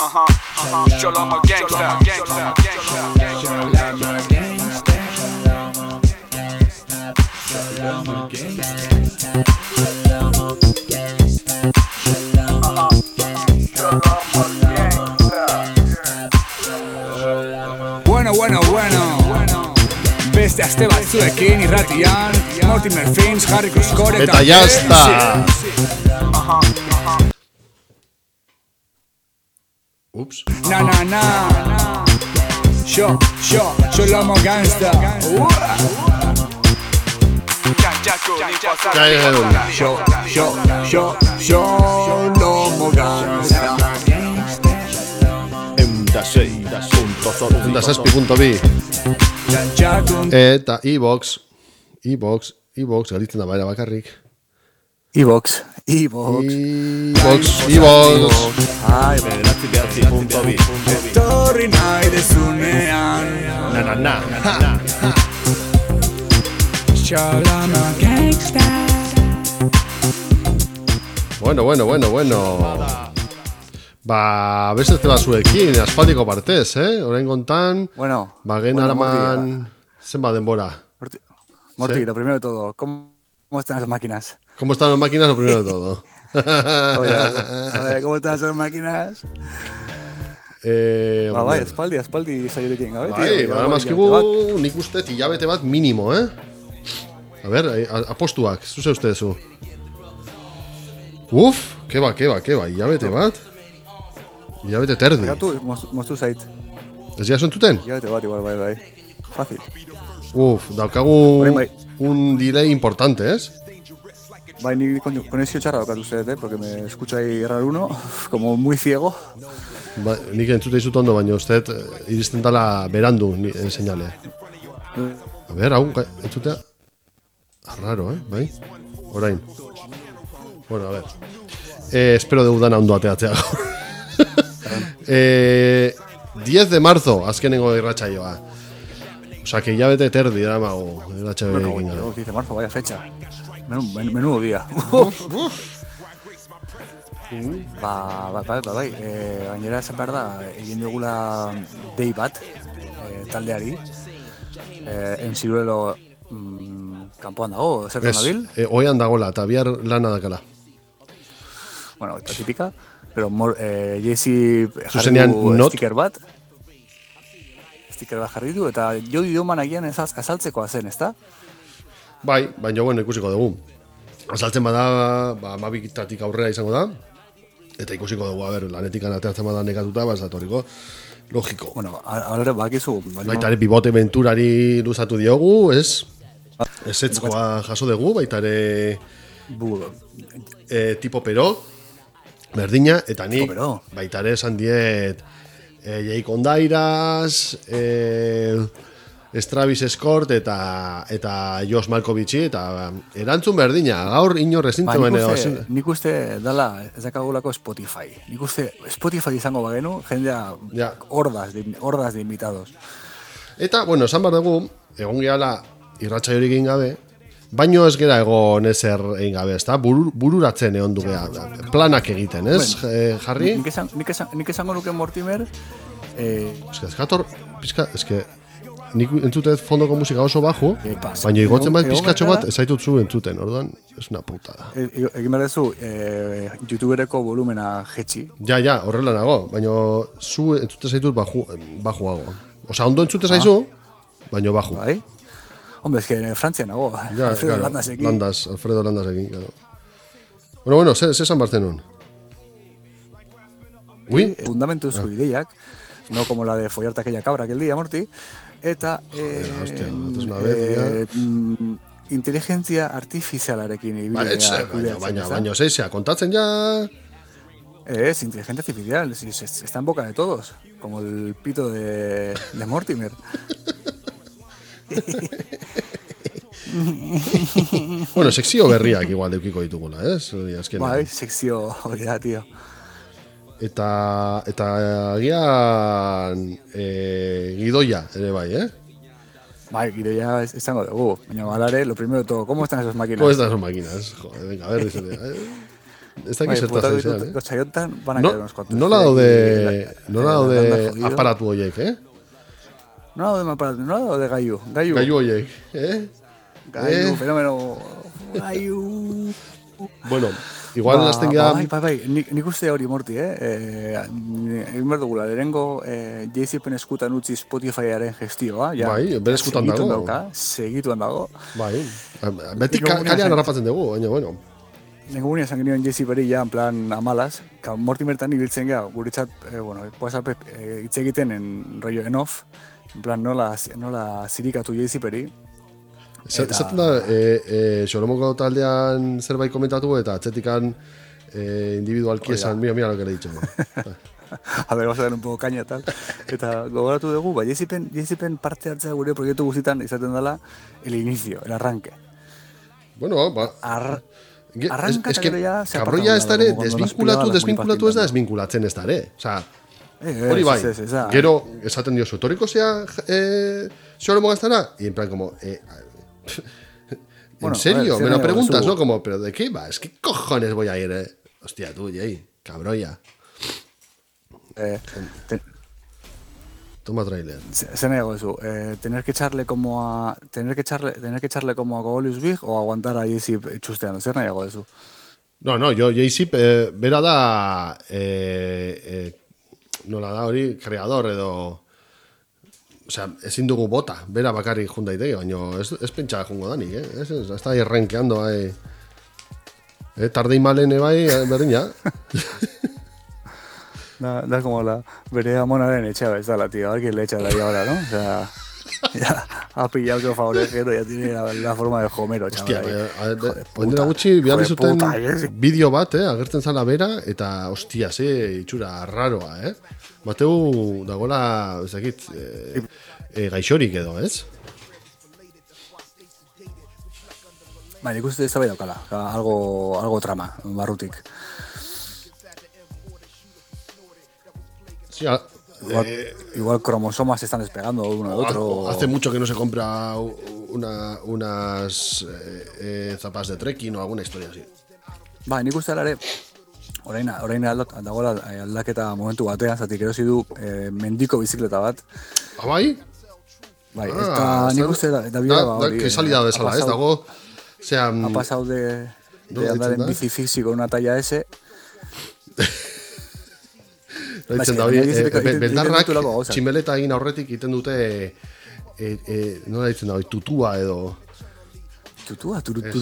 Shalom gangsta. Bueno. Beste aste batzuekin irratian, Mortimer Fins, Harry Cruskore eta jazta! Ups. Na. Shalom gangsta. Shalom gangsta. Endasespi.bi Eta iBox galitzen da baina bakarrik. iBox. Ai, bederatzi.bi Torri nahi dezunean. Na. Shalom gangsta. Bueno. Ba, beste batzuekin, aspaldiko partez, Orain kontan, bagen araman, zenba denbora. Morti, lo primero de todo, ¿cómo están las máquinas? ¿Cómo están las máquinas? Lo primero de todo. A ver, ¿cómo están las máquinas? Bai, espaldi saiorekin gabe, tío. Bai, mazkigu, nik uste hilabete bat minimo, A ver, apostuak, zuze ustezu. Uf, keba, hilabete bat. Hilabete terdi. Moztu zait. Ez ja zontuten? Hilabete bat, igual, bai. Fácil. Daukagu un delay importante, ¿es? Bai, ni konexio txarra daukat ustedet, porque me escucha ahí raro uno, como muy ciego. Ba, nik entzute izut ondo, baina ustedet iristen dala berandu enseñale. A ver, hau, entzutea. Raro, bai? Orain. Bueno, a ver. Espero deudana ondo ateatzea. 10 de marzo, azkenengo irratsaioa. O sea, que hilabete terdi daramago irratsaioa egin gara. 10 de marzo, vaya fecha. Menudo día. Bai. Gainera esan behar da, egin dugula dei bat, taldeari. Enziruelo kanpoan dago, zer nabil? Oian dagola, eta bihar lana dakala. Bueno, eta tipika. Pero Jesse jarri du sticker bat jarri du, eta jo idioman agian azaltzekoa zen, ezta? Bai, baina bueno, ikusiko dugu. Azaltzen bada, amabikitatik aurrera izango da, eta ikusiko dugu, lanetik anateatzen bada nekatuta, esatoriko, logiko. Bueno, alare bakizu. Baita ere pivote venturari luzatu diogu, ez? Ezetzkoa jaso dugu, baita ere tipo pero, berdina, eta nik baita ere esan diet Jake Ondairas, Stravis Escort eta Josh Malkovich, eta erantzun berdina, gaur inor ezintzen nik uste dala ez dakagulako Spotify. Nik uste Spotify izango bagenu, jendea hordas de invitados. Eta, bueno, esan behar dugu, egon gehala irratsaiorik egin gabe, baino ez gera egon ezer egin gabe, ezta? Bururatzen egon du geha, planak egiten, ez, Jarri? Nik esango nuke Mortimer... Nik entzutet fondoko musika oso bajo, baina igotzen bat pizkatxo bat ezaitut zu entzuten, orduan, ez una putada. Egin behar duzu, youtubereko volumena jetxi. Ja, horrela nago, baina zu entzute zaitut bajuago. Osa, ondo entzute zaizu, baina baju. Bai? Hombre, es que Frantzia nago. Ja, Alfredo Landasekin, claro. Bueno, ze esan bartzen nun? Fundamentu zu ideiak, no como la de follarte aquella cabra aquel día, Morti, eta inteligentzia artifizialarekin ibidea. Baina, zeizea, kontatzen ja... Es inteligencia artificial, está en boca de todos, como el pito de Mortimer. Bueno, sekzio berriak igual deukiko ditugula, ez? Bai, sekzio hori da, tio. Eta agian gidoia ere bai, Bai, gidoia esango dugu. Baina balare, lo primero de todo, ¿cómo están esas máquinas? ¿Cómo están esas máquinas? Joder, venga, a ver, dízete. ez dakit zertaz izan, Txaiontan, banak edo nos kontu. Nola daude aparatu horiek, Nola daude gaiu. Gaiu horiek, Gaiu, fenomeno, gaiu. Bueno, igual lasten gara... Bai, nik uste hori morti, egin behar dugula, lehenengo JCPen eskutan utzi Spotifyaren gestioa. Bai, bere eskutan dago. Segituan dago. Bai, beti kalean harrapatzen dugu, baina, bueno. Nengunia esan genioen JCPeri ja, en plan, amalas, morti mertan ibiltzen geha, guretzat, WhatsApp hitz egiten en rollo en off, en plan, nola zirikatu JCPeri. Zaten da, Xoromoko taldean zerbait komentatu eta atzetikan individualki esan, mira lo que le he dicho. A ver, vamos a dar un poco caña tal. Eta gogoratu dugu, JCPen parte hartzea gure proiektu guztitan izaten dela el inicio, el arranque. Bueno, Arranka es que kabroia ez dare, desvinkulatu ez da desvinkulatzen ez dare. Osea, hori bai, gero esaten diozu, toriko zea Xoromo gaztara, y en plan como... ¿En serio? Me lo preguntas, ¿no? Como, ¿pero de qué vas? ¿Qué cojones voy a ir? Hostia, tú, Jay, cabroya. Toma trailer. Se nego eso. Tener que echarle como a Gogolius Big o aguantar a J-Zip chusteando. Zer nahiago eso. No, yo J-Zip bera da nola da hori kreador edo... Osea, ezin dugu bota, bera bakarrik jun daiteke, baina ez pentsa jungo danik, Está ahí renqueando, Tardei malene bai, berdina. Da como bere amonaren etxea ez dala, tío. A ver quién le echa de ahí ahora, ¿no? O sea, ya ha pillado otro favorejero, ya tiene la forma de Homero, chaval. Hostia, poendera gutxi, bihar dizuten bideo bat, agertzen zala bera, eta, hostia, itxura raroa, Mateu dagoela, ezakit, gaixorik edo, ez? Nik uste ez bai daukala, algo trama, barrutik. Sí, igual cromosomas se están despegando uno de otro. Hace mucho que no se compra unas zapas de trekking o alguna historia así. Nik uste alare, orain dagoela aldaketa momentu batean, zatik erosi du mendiko bizikleta bat. Bai? Bai, eta nik uste da bidea hori. Que salida bezala, ez dago. Ha pasado de andar en bici físico una talla S. Ditzen da, bendarrak tximeleta egin aurretik iten dute, nola ditzen da, tutua edo... Tutua?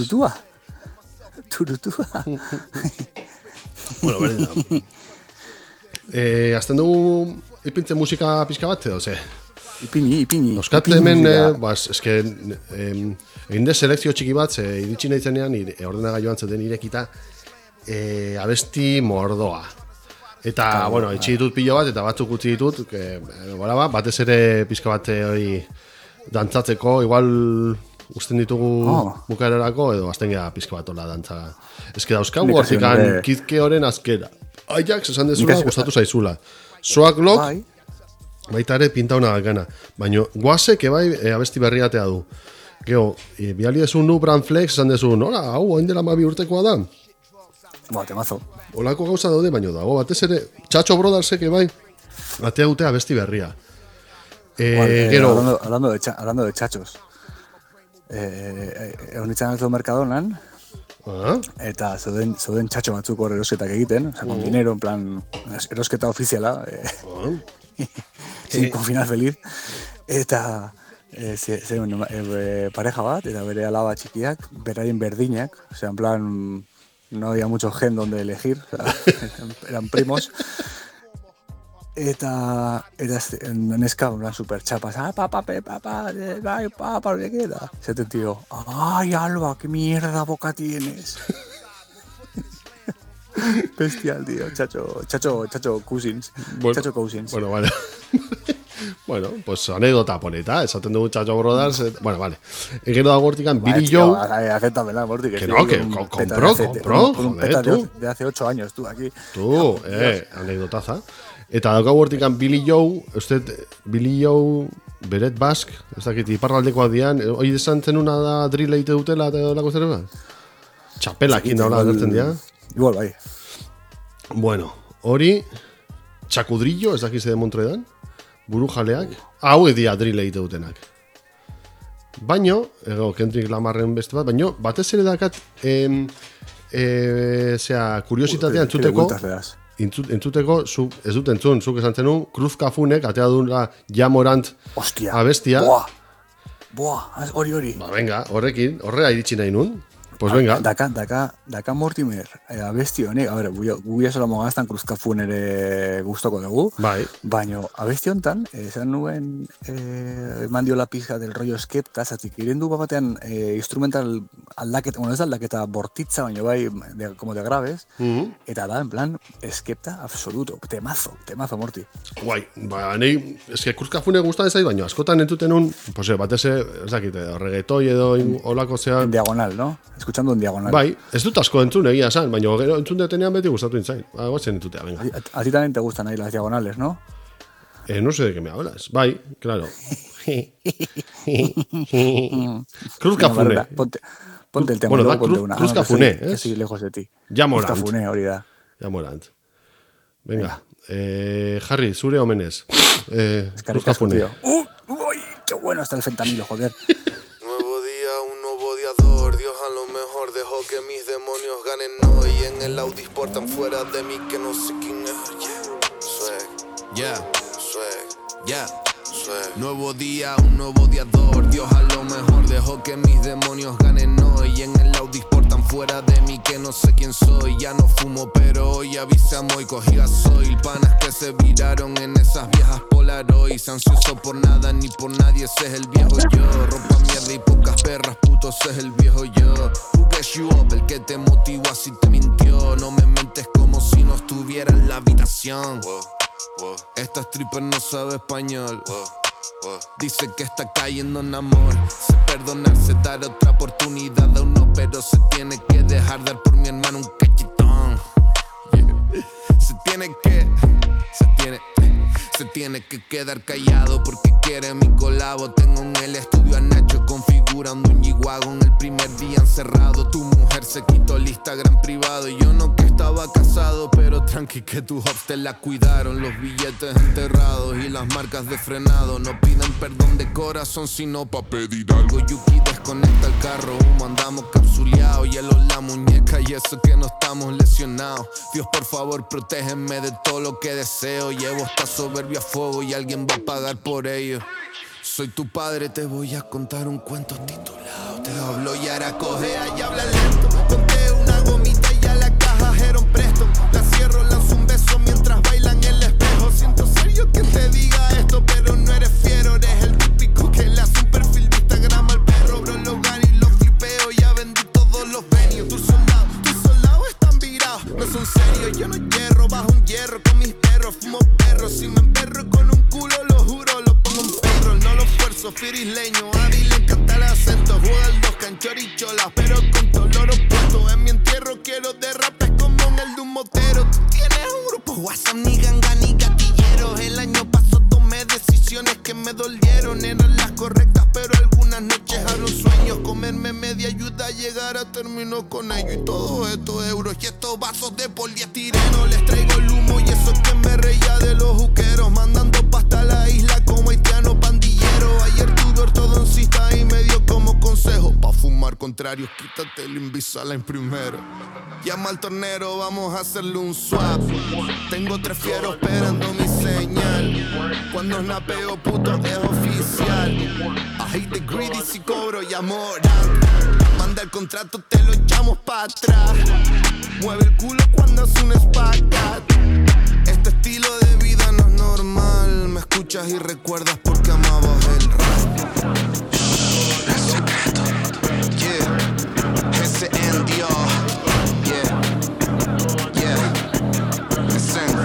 Bueno, berdin da. Azten dugu ipintzen musika pixka bat edo, ze? Ipini. Euskate hemen, eske, egin de selekzio txiki bat, ze iritsi nahi zenean, ordenagailuan zeten irekita, abesti mordoa. Eta, bueno, itxi ditut pilo bat, eta batzuk utzi ditut, batez ere pixka bat hori dantzatzeko, igual usten ditugu bukaerarako, edo azten gara pixka bat hola dantza. Ez que dauzkagu hortikan Kidke horren azkera. Ajax esan dezula, gustatu zaizula. Soak Lok, baita ere pinta hona gana. Baina guazek bai abesti berriatea du. Gero, biali ezun nu Brand Flex esan dezu, nola, hau, hain dela 12 urtekoa da. Temazo. Olako gauza daude, baino dago, batez ere, Chacho Brothersek bai, batea dute abesti berria. Gero... Hablando de chachos. Eunitzen alzo Mercadonan, eta zoden txatxo batzuk hor erosketak egiten, con dinero, en plan, erosketa ofiziala, sin final feliz, eta pareja bat, eta bere alaba txikiak, beraien berdinak, o sea, en plan... No había mucho gen donde elegir, o sea, eran primos. Eta neska, en plan, super chapas. Papá, ¿qué queda? Se te tío, ay, Alba, qué mierda boca tienes. Bestial, tío, Chacho Cousins. Bueno, Chacho Cousins. Bueno, vale. Bueno, pues anécdota poleta, esaten dugu Chacho Brothers, bueno, vale. Gero da gortikan Billy Joe. Acéptamela, Morty, que no, que compró, joder, tú. De hace 8 años, tú, aquí. Tú, anekdotaza. Eta dauka gortikan Billy Joe, Billy Joe, Beret Basque, ez dakit, iparraldekoak dian, hoi esan zenuna da drill egite dutela eta lako zer bat? Txapelakin daula gertzen dira. Igual, bai. Bueno, hori, txakudrillo, ez dakiz de Montredan, buru jaleak, hau edia drill egite dutenak. Baino, Kendrick Lamarren beste bat, baino, batez ere dakat, kuriositatea entzuteko, entzuteko, ez dut entzun, zuk esan zenun, Cruz Cafunek, atea dula Jamorant abestia. Boa, hori. Ba, venga, horrea iritsi nahi nun. Pues venga. Daka Mortimer, abesti honek, a ber, guia sola mogaztan Cruz Cafun ere gustoko dugu. Bai. Baina, abesti hontan, esan nuen, mandio la pizka del rollo Skepta, zatik, irendu batean instrumental aldaketa, bueno, ez aldaketa bortitza, baina bai, como de graves, eta da, en plan, Skepta absoluto, temazo, Morti. Guai, ba, nahi, eske Cruz Cafune gusta ezai, baina askotan entzuten un, pues, batese, ez dakite, reggaetoi edo olako zea... En diagonal, no? Escuchando en diagonal. Bai, ez dut asko entzun egia esan, baina gero entzun detenean beti gustatu intzain. Guatzen entutea, venga. A ti también te gustan ahí las diagonales, ¿no? No sé de qué me hablas. Bai, claro. Cruz Cafune. Ponte el tema. Bueno, da, ponte una. Cruz Cafune, ¿eh? Que estoy lejos de ti. Jamorant. Cruz Cafune, hori da. Jamorant. Venga. Harry, zure omenez. Cruz Cafune. Uy, qué bueno está el fentanilo, joder. Dios a lo mejor dejó que mis demonios ganen hoy. En el Audi portan fuera de mí que no sé quién es. Swag. Nuevo día, un nuevo odiador. Dios a lo mejor dejó que mis demonios ganen hoy. En el Audi portan fuera de mí que no sé quién soy. Ya no fumo pero hoy avisamos y cogí gasoil. Panas que se viraron en esas viejas Polaroids. Ansioso por nada ni por nadie, ese es el viejo yo. Ropa mierda y pocas perras, puto, ese es el viejo yo. Who gets you up, el que te motivó así te mintió. No me mentes como si no estuviera en la habitación. Esta stripper no sabe español. Dice que está cayendo en amor. Sé perdonarse, dar otra oportunidad a uno, pero se tiene que dejar dar por mi hermano un cachetón. Se tiene que quedar callado porque quiere mi colabo. Tengo en el estudio a Nacho configurando un G-Wagon. El primer día encerrado, tu mujer se quitó el Instagram privado. Y yo no que estaba casado, pero tranqui que tus hops te la cuidaron. Los billetes enterrados y las marcas de frenado. No piden perdón de corazón, sino pa' pedir algo. Yuki desconecta el carro, humo, andamos capsuleados. Hielo en la muñeca y eso que no estamos lesionados. Dios, por favor, protégeme de todo lo que deseo. Llevo esta soberbia a fuego y alguien va a pagar por ello. Soy tu padre, te voy a contar un cuento titulado. Te hablo y ahora cojea y habla lento. Ponte una gomita y a la caja Heron Preston. La cierro, lanzo un beso mientras bailan en el espejo. Siento serio que te diga esto, pero no eres fiero. Eres el típico que le hace un perfil de Instagram al perro. Bro, lo gano y lo flipeo, ya vendí todos los venues. Tus soldados están virados, no son serios. Yo no hierro, bajo un hierro con mis perros. Fumo perros, si me emperro con un culo, lo juro, lo pongo en perro. No lo esfuerzo, firisleño, hábil, le encanta el acento. Juega el dos, canchoricholas, pero con todo el oro puesto. En mi entierro quiero derrapes como en el de un motero. Tú tienes un grupo WhatsApp, ni ganga, ni gatilleros. El año pasado tomé decisiones que me dolieron. Eran las correctas, pero algunas noches hablo sueños. Comerme media ayuda a llegar a término con ello. Y todos estos euros y estos vasos de poliestireno. Les traigo el humo y eso que me reía de los juqueros. Mandando pasta a la isla como haitiano pandillero. Ayer tuve ortodoncista y me dio como consejo: pa' fumar contrarios, quítate el Invisalign primero. Llama al tornero, vamos a hacerle un swap. Tengo 3 fieros esperando mi señal. Cuando snapeo, puto, es oficial. I hate the greedy, si cobro y amor. Manda el contrato, te lo echamos pa' atrás. Mueve el culo cuando hace un espagat. Este estilo de vida no es normal. Me escuchas y recuerdas porque amabas el rap. El secreto, yeah. SNDR, yeah, yeah. Listen.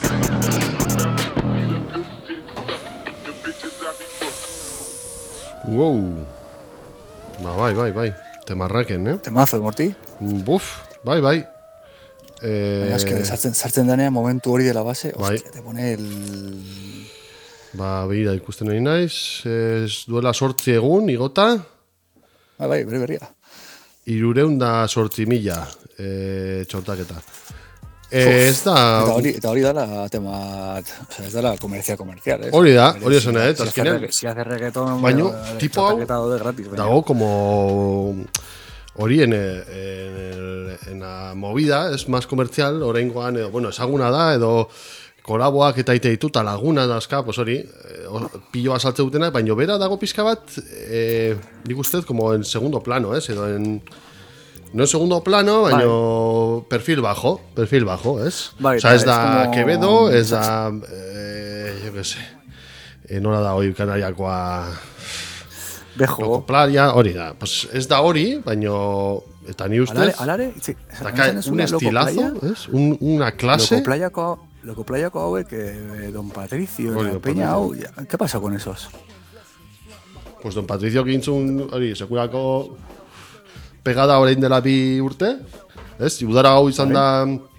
Wow. Bai. Temarraken, Temazo, Morti. Buf, bai. Baina eske, sartzen danean momentu hori dela base, Bai. hostia, te pone el... Ba, behira ikusten nahi naiz, ez duela 8 egun, igota. Bai, berria. 308.000 txortaketa. Ez da... Eta hori dala tema, ez dala komerzial, ez? Hori da, hori esan azkenean. Si hace reggaeton, Baina, tipo hau, dago como... Hori en la movida, es más comercial, oraingoan, bueno, ezaguna da, edo kolaboak eta ite ditu, eta laguna dazka, pues hori, pilloa saltze dutena, baina bera dago pizka bat, nik ustez, como en segundo plano, edo en... No en segundo plano, baina perfil bajo, ez? Bai, o sea, ez da como... Quevedo, ez da, yo que sé, nola da hoi Kanariakoa... Bejo. Playa, hori da. Pues ez da hori, baina... Eta ni ustez... Alare, un estilazo, ez? Una clase... Loko playako hauek, Don Patricio, la peña hau... ¿Qué pasa con esos? Pues Don Patricio gintzun, hori, sekurako... Pegada orain dela 2 urte, ez? Udara hau izan da...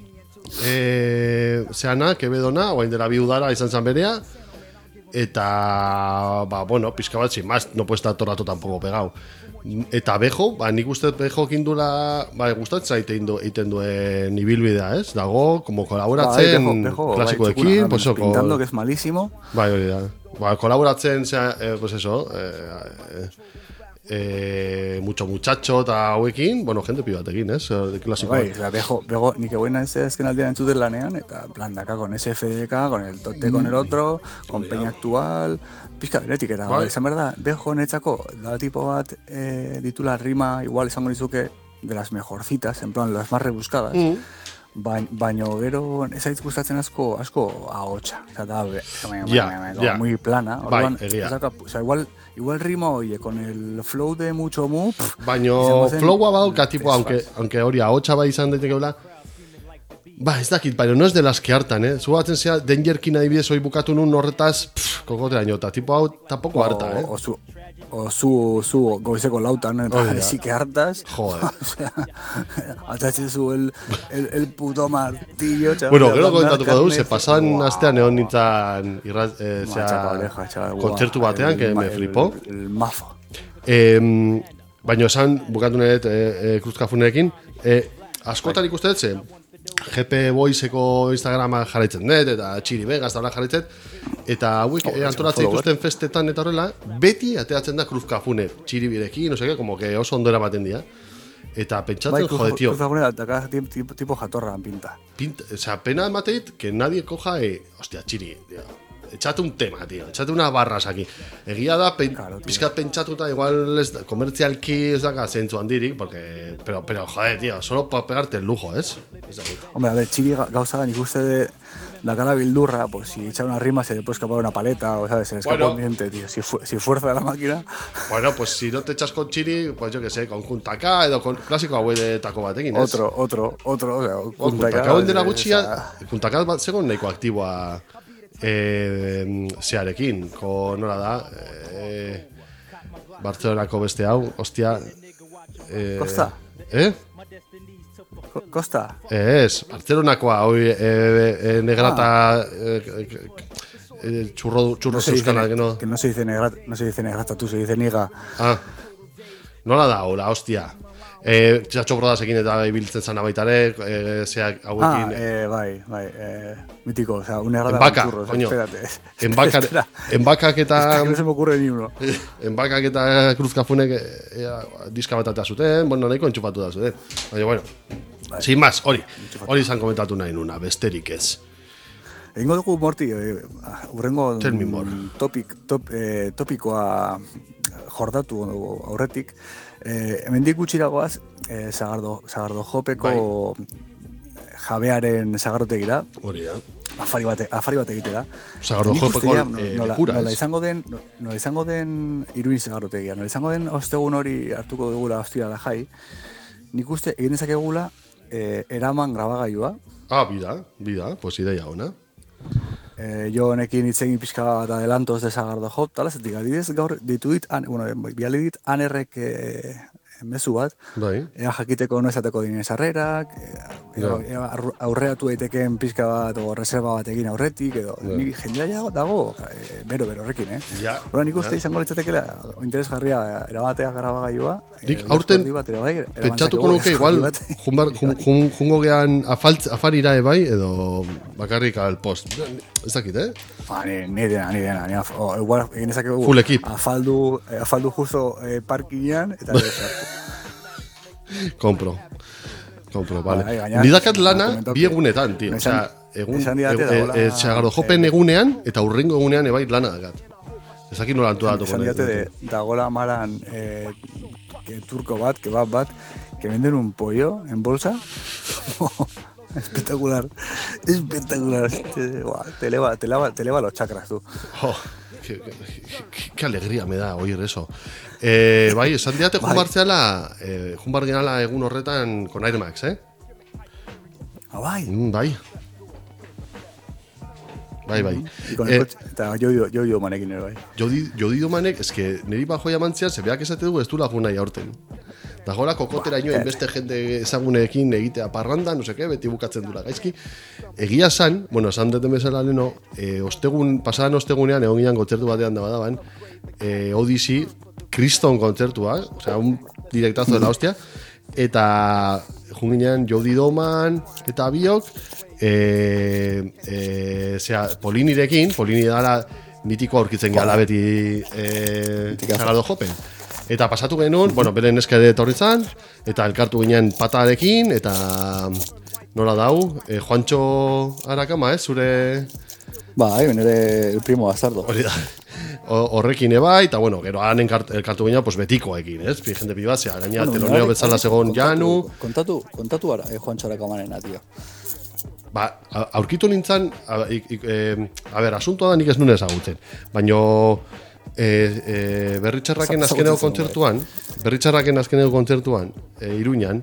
Zeana, Quevedona, orain dela 2 udara izan zan berea... Eta, bueno, pizka bat, sin más, no puede estar todo el rato tampoco pegado. Eta Bejo, nik uste Bejo kindula, gustatzen egiten duen ibilbidea, ez? Dago, como kolaboratzen klasikoekin, pues eso. Pintando, que es malísimo. Hori da. Kolaboratzen, pues eso, mucho muchacho eta hauekin, bueno, gente pibatekin, ez? Klasikoa. Bego, nik egoena ez que aldean entzuten lanean, eta plan daka con SFDK, con el Tote, con el otro, con Peña Actual, pizka beretik, eta esan berda, Bego netzako, da tipo bat ditula rima, igual izango nizuke, de las mejorcitas, en plan, las más rebuscadas, baina gero ez ait gustatzen asko ahotsa, o sea, da muy plana, o sea, igual rima oye con el flow de mucho mu, baina flowa badauka tipo, aunque hori ahotsa bai izan daitekeela, ez dakit, baina no es de las que hartan, zu batzen zea Dangerkin adibidez hoi bukatu nun horretaz, kokoteraino, eta tipo hau tampoco harta, O su goizeko lautan, sí que hartas. Joder. O sea, atatzen zu el puto martillo, chaval. Bueno, gero kontatuko dugu, se pasan astean egon nintzen kontzertu batean, que me flipó. El mafa. Baina esan, bukatu nire Cruzcafunerekin, askotan ikusten GP Boyseko Instagrama jarraitzen dut, eta Txiri Vegas da jarraitzen, eta hauek antolatzen dituzten festetan eta horrela, beti ateratzen da Cruzcafune, Txiri birekin, no seke, como que oso ondo eramaten dira. Eta pentsatzen, jode, tío. Cruzcafune acá tipo jatorra pinta. O sea, pena mateit que nadie coja, hostia, Txiri, tío. Echate un tema, tío. Echate unas barras aquí. Egia da, pizkat pentsatuta, igual komertzialki ez daga zentzu handirik, porque... Pero, joder, tío, solo para pegarte el lujo, ¿es? Hombre, a ver, Txiri gauza nik uste de la cara bildurra, pues si echa una rima se le puede escapar una paleta, o sabes, se le escapa un diente, tío. Si fuerza la máquina... Bueno, pues si no te echas con Txiri, pues yo que sé, con Kuntaka, edo con clásico hauetako batekin, ¿es? Otro, o sea, Kuntaka hauen dela gutxia, Kuntaka bat zegoen nahiko aktiboa zearekin, nola da, Bartzelonako beste hau, hostia... Costa? Costa? Ez, Bartzelonakoa, hoi negrata... Churro euskana, que no... Que no se dice negrata, tú se dice niga. Ah, nola da, hola, hostia. Txatxo brodasekin eta ibiltzen zana baitare, zeak hauekin... bai, mítico, o sea, un negrata Enbaka, con churros, coño. Espérate. Enbakak eta... Es que no se me ocurre ni uno. Enbakak eta Cruzcafunek diska bat atea zuten, bueno, nahiko entxupatu da zuten. Baina, bueno, sin más, hori izan komentatu nahi nuna, besterik ez. Egingo dugu, Morti, urrengo topikoa jordatu aurretik, hemendik gutxiragoaz, Sagardo Jopeko jabearen sagardotegira. Hori da. Afari bat egitera. Sagardo Jopeko lekura, ez? Nola izango den Iruin sagardotegia, nola izango den ostegun hori hartuko dugula ostia da jai, nik uste egin dezakegula eraman grabagailua. Bida, pues ideia ona. Jo honekin itzegin pixka bat adelantoz de Sagardo Jop, talazetik adidez gaur ditu dit, biali dit anerrek mezu bat, ea jakiteko no esateko dinen sarrerak, edo aurreatu daitekeen pizka bat, o reserva bat egin aurretik, edo ni jendea dago, bero horrekin, Ja. Hora, nik uste izango litzatekela, interesgarria erabatea grabagailua. Nik aurten pentsatuko nuke igual, jungo gean afarira bai, edo bakarrik al post. Ez dakit, Ni dena. Igual, egin ezakegu Full equip. afaldu justo parkinean, eta gero sartu. Compro, vale. gaina, Ni dakat lana komentatu. bi egunetan, tío. Esan- esan didate dagoela- Sagardojopen egunean eta urrengo egunean ebai lana dakat. Ez dakit nola antolatuko. Esan diate dagoela amaran turko bat, kebab bat, que venden un pollo en bolsa. Espectacular. Te eleva los chakras, tú. Oh, qué alegría me da oír eso. Bai, esan diate junbartzeala, junbargenala egun horretan con Air Max, Bai. Bai. Bai. Y con el coche, eta yo manekin ere bai. Jodi Domanek, eske niri bajoia mantzian, zebeak esate du ez du lagun nahi aurten. Dagoela kokotera inoen beste jende ezagunekin egitea parranda, no seke, beti bukatzen dura gaizki. Egia san, bueno, esan deten bezala leno, pasadan ostegunean egon ginen kontzertu batean da badaban, Odyssey, Kriston kontzertua, osea, un directazo de la hostia, eta junginean Jodi Doman eta biok, Polini dala mitiko aurkitzen gehala beti Sagardojopen. Eta pasatu genuen, bueno, beren eskare etorri zan, eta elkartu ginen patarekin, eta nola dau, Juancho Arakama, zure... Bai, benere el primo bastardo. Hori da. Horrekin ebai, eta bueno, gero han elkartu ginen, pues betikoekin, ez? Jende pibazia, gaina teloneo betzala segon Janu... Kontatu ara, Juancho Arakamanena, tío. Ba, aurkitu nintzen, a ber, asuntoa da nik ez nuen ezagutzen, baino Berritxarraken azkeneko kontzertuan, Iruñan,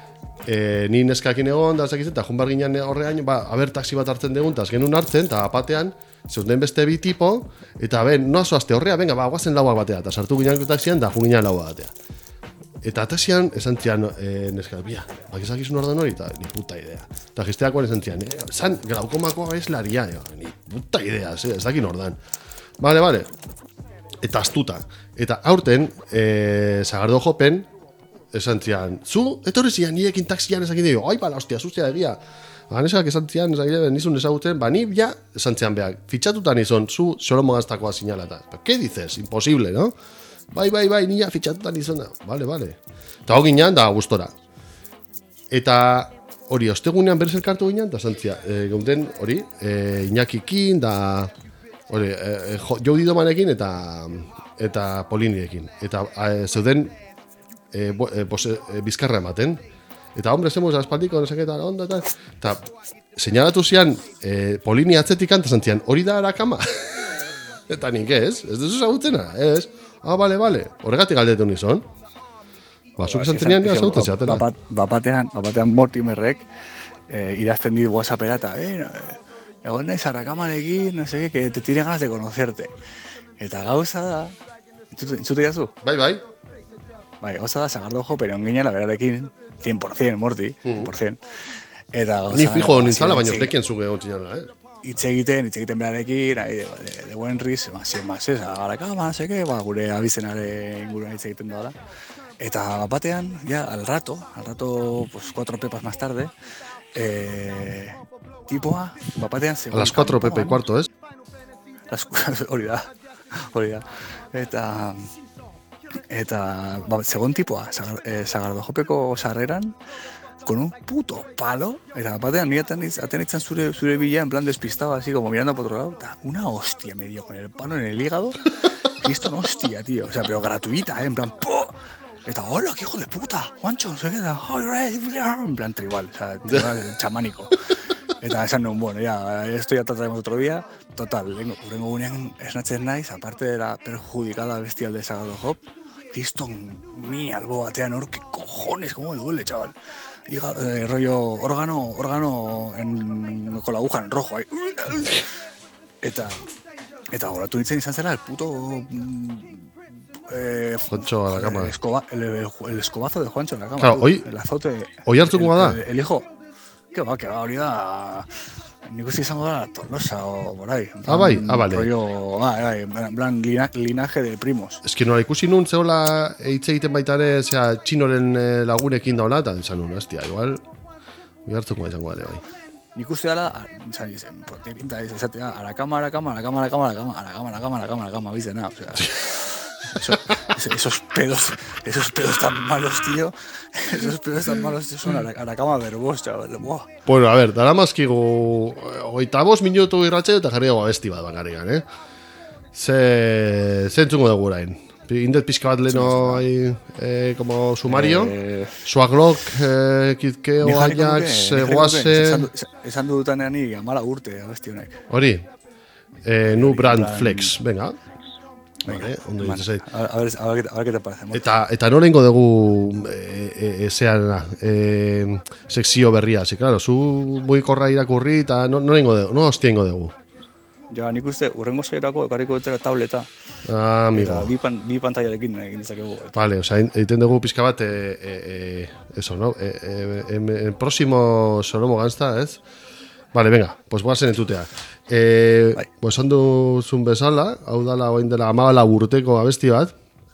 ni neskakin egon, da ezakitzen, eta junbar ginen horrean, aber taxi bat hartzen dugun, eta azkenun hartzen, eta apatean, zeuden beste bi tipo, eta noa zoazte horrea, venga, guazen lauak batea, eta sartu ginen taxian, da ju ginen lauak batea. Eta taxian, esan zian, neska, bia, bakizak izun ordan hori, eta ni puta idea. Eta gizteakoan esan zian, glaukomakoa gaizlaria, ni puta idea, ez dakin ordan. Vale. Eta astuta. Eta aurten, Sagardojopen, esan zian, zu, etorri zian, nirekin taxian esakin dio, ai, bala, hostia, zuztia egia. Ganesak esan zian, nizun ezagutzen, ni ja, esan zian behak, fitxatuta nizun, zu, solomo gaztakoa sinalata. ¿Qué dices? Imposible, no? Bai, nila fitxatuta nizun. Vale. Eta hau ginean, da gustora. Eta hori, ostegunean berez elkartu ginean, da zantzia, gauden, hori, Iñakikin, da, hori, Jodi Domanekin eta Polinirekin. Eta zeuden bizkarra ematen. Eta hombre, zemuz, aspaldiko, nesaketa, onda, eta señalatu zian Polini atzetikan, eta zantzian, hori da Arakama? Eta nik ez duzu zagutzena, ez? Vale, horregatik galdetu nizon. Zuk esan tenean nire zagutzen zeatela. Bapatean Mortimerrek idazten dit WhatsAppera eta egon naiz Arakamarekin, no sé que te tiene ganas de conocerte. Eta gauza da, entzute jazu? Bai. Bai, gauza da, Sagardojopen egon ginela berarekin, 100% Morti, 100%. Eta gauza Ni fijo nintzala, baina zekien zuge egon txinala, hitz egiten berarekin, de buen riz, más ez, Arakama, no sé que, gure abizenare inguruan hitz egiten doala. Eta batean, ya, al rato, pues 4 pepas más tarde, tipoa, batean... A las 4 pepe y cuarto, ¿es? Hori da. Eta segon tipoa, Sagardojopeko sarreran, con un puto palo, eta batean ni atenitzen zure bila, en plan despistado, así como mirando por otro lado, una hostia me dio con el palo en el hígado, y esto no hostia, tío, o sea, pero gratuita, en plan, ¡po! Eta, hola, qué hijo de puta, Juancho, se queda, en plan tribal, o sea, tribal chamánico. Eta esan nuen, bueno, ya, esto ya trataremos otro día. Total, urrengo gunean esnatzen naiz, aparte de la perjudicada bestial de Sagardojop, Kriston mi albo batean hor, qué cojones, cómo me duele, chaval. Y, rollo órgano con la aguja en rojo, ahí. Eta horatu nintzen izan zela, el puto... Juancho Arakama. El escobazo de Juancho Arakama. Claro, hoy... El azote... Hoy hartuko da. El hijo... Que va, hori da... Nik uste izango da Tolosa o borai. Bai, bale. Rollo, en plan linaje de primos. Ez que nola ikusi nun zehola hitz egiten baita ere, txinoren lagunekin dauna, eta esan nun, hostia, igual, hartuko izango ere, bai. Nik uste dala, pinta izatea, arakama, bizena, o sea... Esos pedos tan malos, tío. Esos pedos tan malos, tío, son a la cama verbos, chaval. Buah. Bueno, a ver, dara mazkigu 25 minutu irratxe eta jarri dago abesti bat bakarrikan, Zentzungo dugu orain. Indet pizka bat leno como sumario. Swaglok, Kidkeo, Ajax, Guase... Esan dudutanean ni 10 urte abesti honek. Hori, Nu Brand Flex, venga. Vale, ondo a ver qué te parece. Eta nola ingo dugu sekzio berria, claro, zu mugikorra irakurri eta nola ingo dugu, no hostia ingo dugu. Ja, nik uste, urrengo saierako ekarriko dutera tableta. Amigo. Eta bi pantailarekin egin dezakegu. Vale, o sea, egiten dugu pizka bat, eso, ¿no? En próximo Solomo Ganzta, ez? Vale, venga, pues guazen entutea. Pues handuzun bezala, hau dala oain dela 14 urteko abesti bat,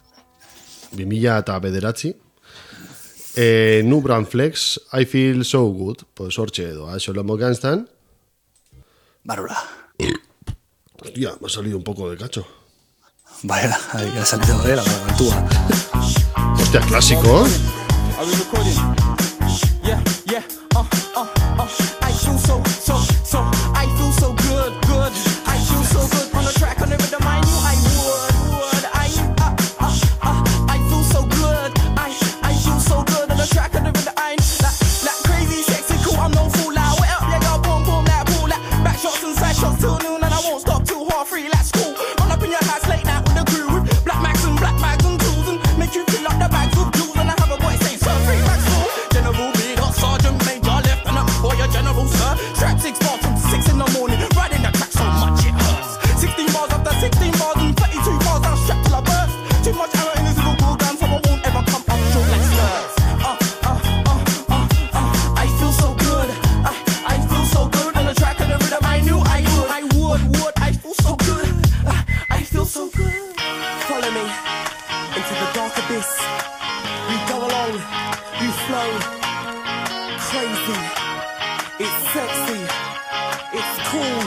2009. Nu Brand Flex, I Feel So Good, pues hortxe edo, Solomo Ganztan. Barula. Hostia, me ha salido un poco de cacho. Vaya, ahí ha salido de la gargantúa. Hostia, clásico. Are we recording? Yeah. I feel so I feel so good. I feel so good on the track, on the rhythm. I knew I would. I feel so good. I feel so good on the track, on the rhythm. I like crazy, sexy, cool. I'm no fool. Like wet up, yeah, go boom, boom, like pool. Like back shots and side shots till noon, and I won't stop till 3:30. Like school. Run up in your house late night with the crew, with black mags and tools, and make you fill up the bags with jewels. And I have a voice saying, "So free, max full." General, big up, sergeant, major, lieutenant, or your general, sir. Strap 6 bars from 6 in the morning, riding the track so much it hurts. 16 bars after 16 bars and 32 bars, I'm strapped till I burst. Too much arrow in this little ball gun, so I won't ever come up short like slurs. I feel so good. I feel so good on the track and the rhythm. I knew I would. I feel so good. I feel so good. Follow me into the dark abyss. You go along, you flow. Crazy, it's sexy, it's cool.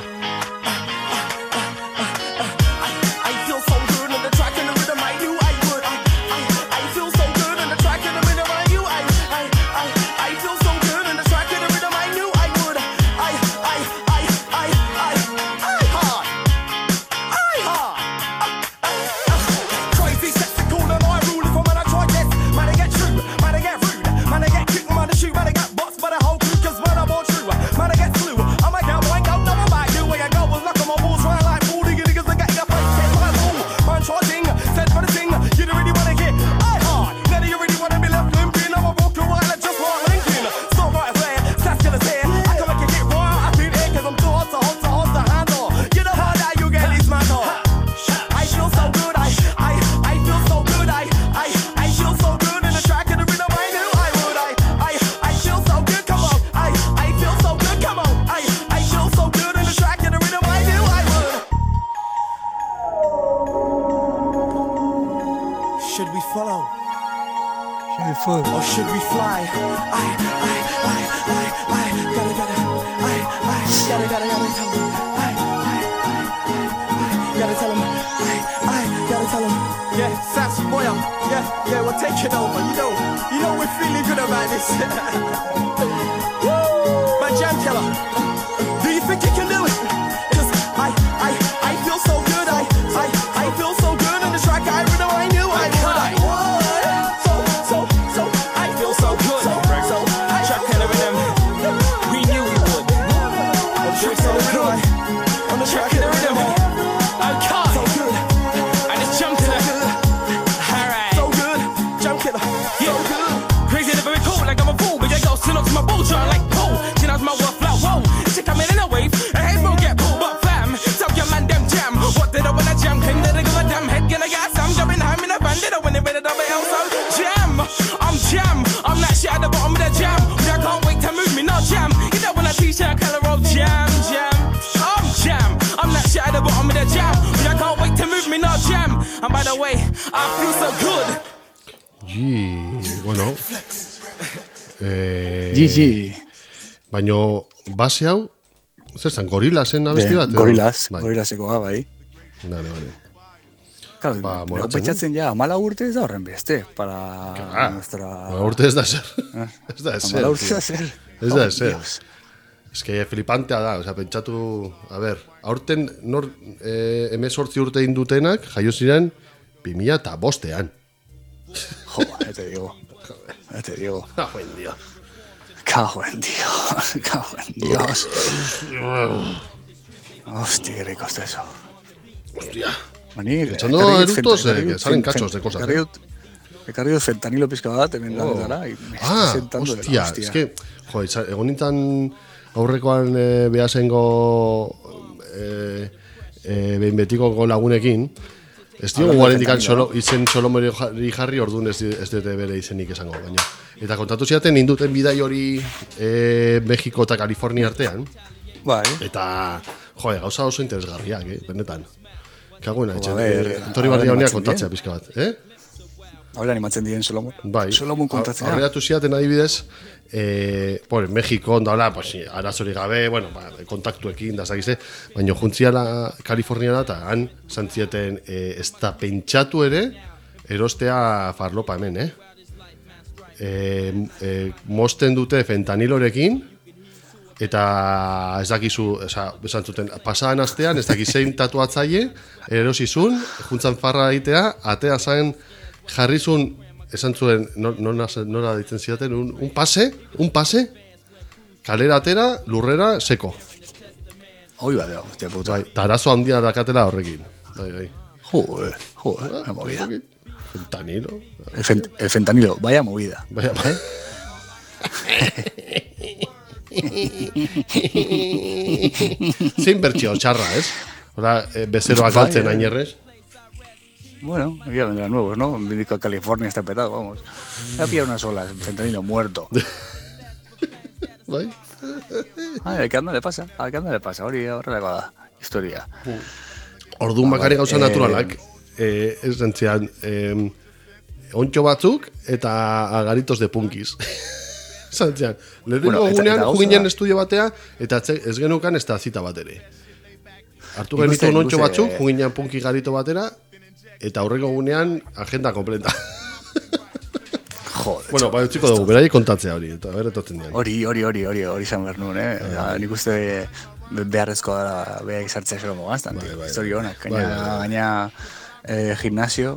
I feel so good on the track and the rhythm. I knew I would. I feel so good on the track and the rhythm. I knew I feel so good on the track and the rhythm. I knew I would. I hard. Crazy, sexy, cool, and I rule it for man. I try this. Man, I get true. Man, I get rude. Man, I get kicked. Man, I shoot. Man, I get boxed by the whole crew. 'Cause man, I'm all true. Man, I get slew. I'm a cowboy. Go never back. Do where I go. Was knocking my balls right like 40 niggas. I get your face. Can't find all. Man, charging. Said for the thing. You don't really wanna get. I hard. Now do you really wanna be left limping? I'm a broken right like just like Lincoln. So right there. Saskilla's here. I can make it get raw. I feel it 'cause I'm too hot to handle. You know how that you get these man hot. I feel so good. I feel so good. I feel so good in the track and the rhythm. I knew I would. I feel so good. Come on. I feel so good. Come on. I feel so good in the track and the rhythm. I knew I would. Should we follow? Or should we fly? I gotta tell him. Gotta tell him. Yeah, Sass, boy, yeah, we're taking over. You know we're feeling good about this. Woo! My jam killer. Do you think you can do it? 'Cause I feel so good. I feel so good on the track. I knew I would. So I feel so good. So track and rhythm. We knew we would. On the track and the rhythm. On the track and the rhythm. Okay. So good. I just jumped to the. Alright. So good. Jump killer. Yeah. So good. Crazy and very cool. Like I'm a fool. But your girl still up to my bull jar like Paul. She knows my worth like whoa. She coming in a wave. Her head will get pulled. But fam. Tell your man them jam. What did I when I jam? Came to the give a damn head. Gonna get some jumping home in a band. Did I when they ready to be else? So jam. I'm jam. I'm that shit at the bottom of the jam. I can't wait to move me. No jam. I feel so good. Bueno. GG. Baino, base hau, zer zan, gorilasen abesti bat? Gorilasekoa, bai. Vale. Claro, Ba, ba, molatzen, pentsatzen ja, 14 urte ez da horren beste, para nuestra... Urte ez da zer. Ez da ezer. 14 urte ez da zer. Ez da Oh, ezer. Dios. Ez que flipantea da, osea, pentsatu, a ber, aurten nor 18 urte indutenak jaio ziren 2005ean. Jo, te digo. Cago en Dios. Cago en Dios. Hostia, qué rico está eso. Hostia. Mani, Echando eructos que salen cachos de cosas. Ekarri dut fentanilo pizka bat, hemen danetara. Hostia, es que, jo, egon nintzen aurrekoan behasengo behin betiko lagunekin, ez diogu guarendikan izen Solomori jarri, orduan ez dute bere izenik esango, baina. Eta kontatu ziaten induten bidai hori Mexiko eta Kalifornia artean. Bai. Eta, jo, gauza oso interesgarriak, benetan. Kagoena, Ba, Antori Barria honea kontatzea pizka bat, Ahora animatzen diren Solomon. Bai, Solomon kontatzea. Aurreatu ziaten adibidez, Mexiko daula, pues, arazori gabe, bueno, kontaktuekin, da zagize, baina juntziala Kaliforniara eta han zantzieten ez da pentsatu ere erostea farlopa hemen, mosten dute fentanilorekin, eta ez dakizu, esan zuten, pasadan astean, ez dakizein tatuatzaile, erosizun, juntzan farra egitea, atea zain jarrizun, esan zuen, nora ditzen zidaten, un pase, kalera atera, lurrera, seko. Hoi bat, hostia puta. Bai, eta arazo handia dakatela horrekin. Bai. Joder, la movida. Fentanilo. El fentanilo, vaya movida. Vaya, zein bertxio txarra, ez? Hora, bezeroak altzen ainerrez. Bueno, ya vendrán nuevos, ¿no? Médico de California está petado, vamos. Voy a pillar una sola, fentanilo muerto. Bai? A qué anda le pasa, hori horrelako da, historia. Orduan bakari gauza naturalak, ez zentzian, ontxo batzuk eta agaritos de punkiz. Zantzian, lehenengo gunean juginen estudio batea, eta ez genukan ez da zita bat ere. Hartu genitu ontxo batzuk, juginen punki garito batera, eta aurreko gunean agenda kompleta. Joder. Bueno, bai, txiko dugu, berai kontatzea hori, eta berretotzen dian. Hori izan behar nuen, nik uste beharrezko dara beha izartzea xeromo gaztan, historio honak. Gaina gimnasio,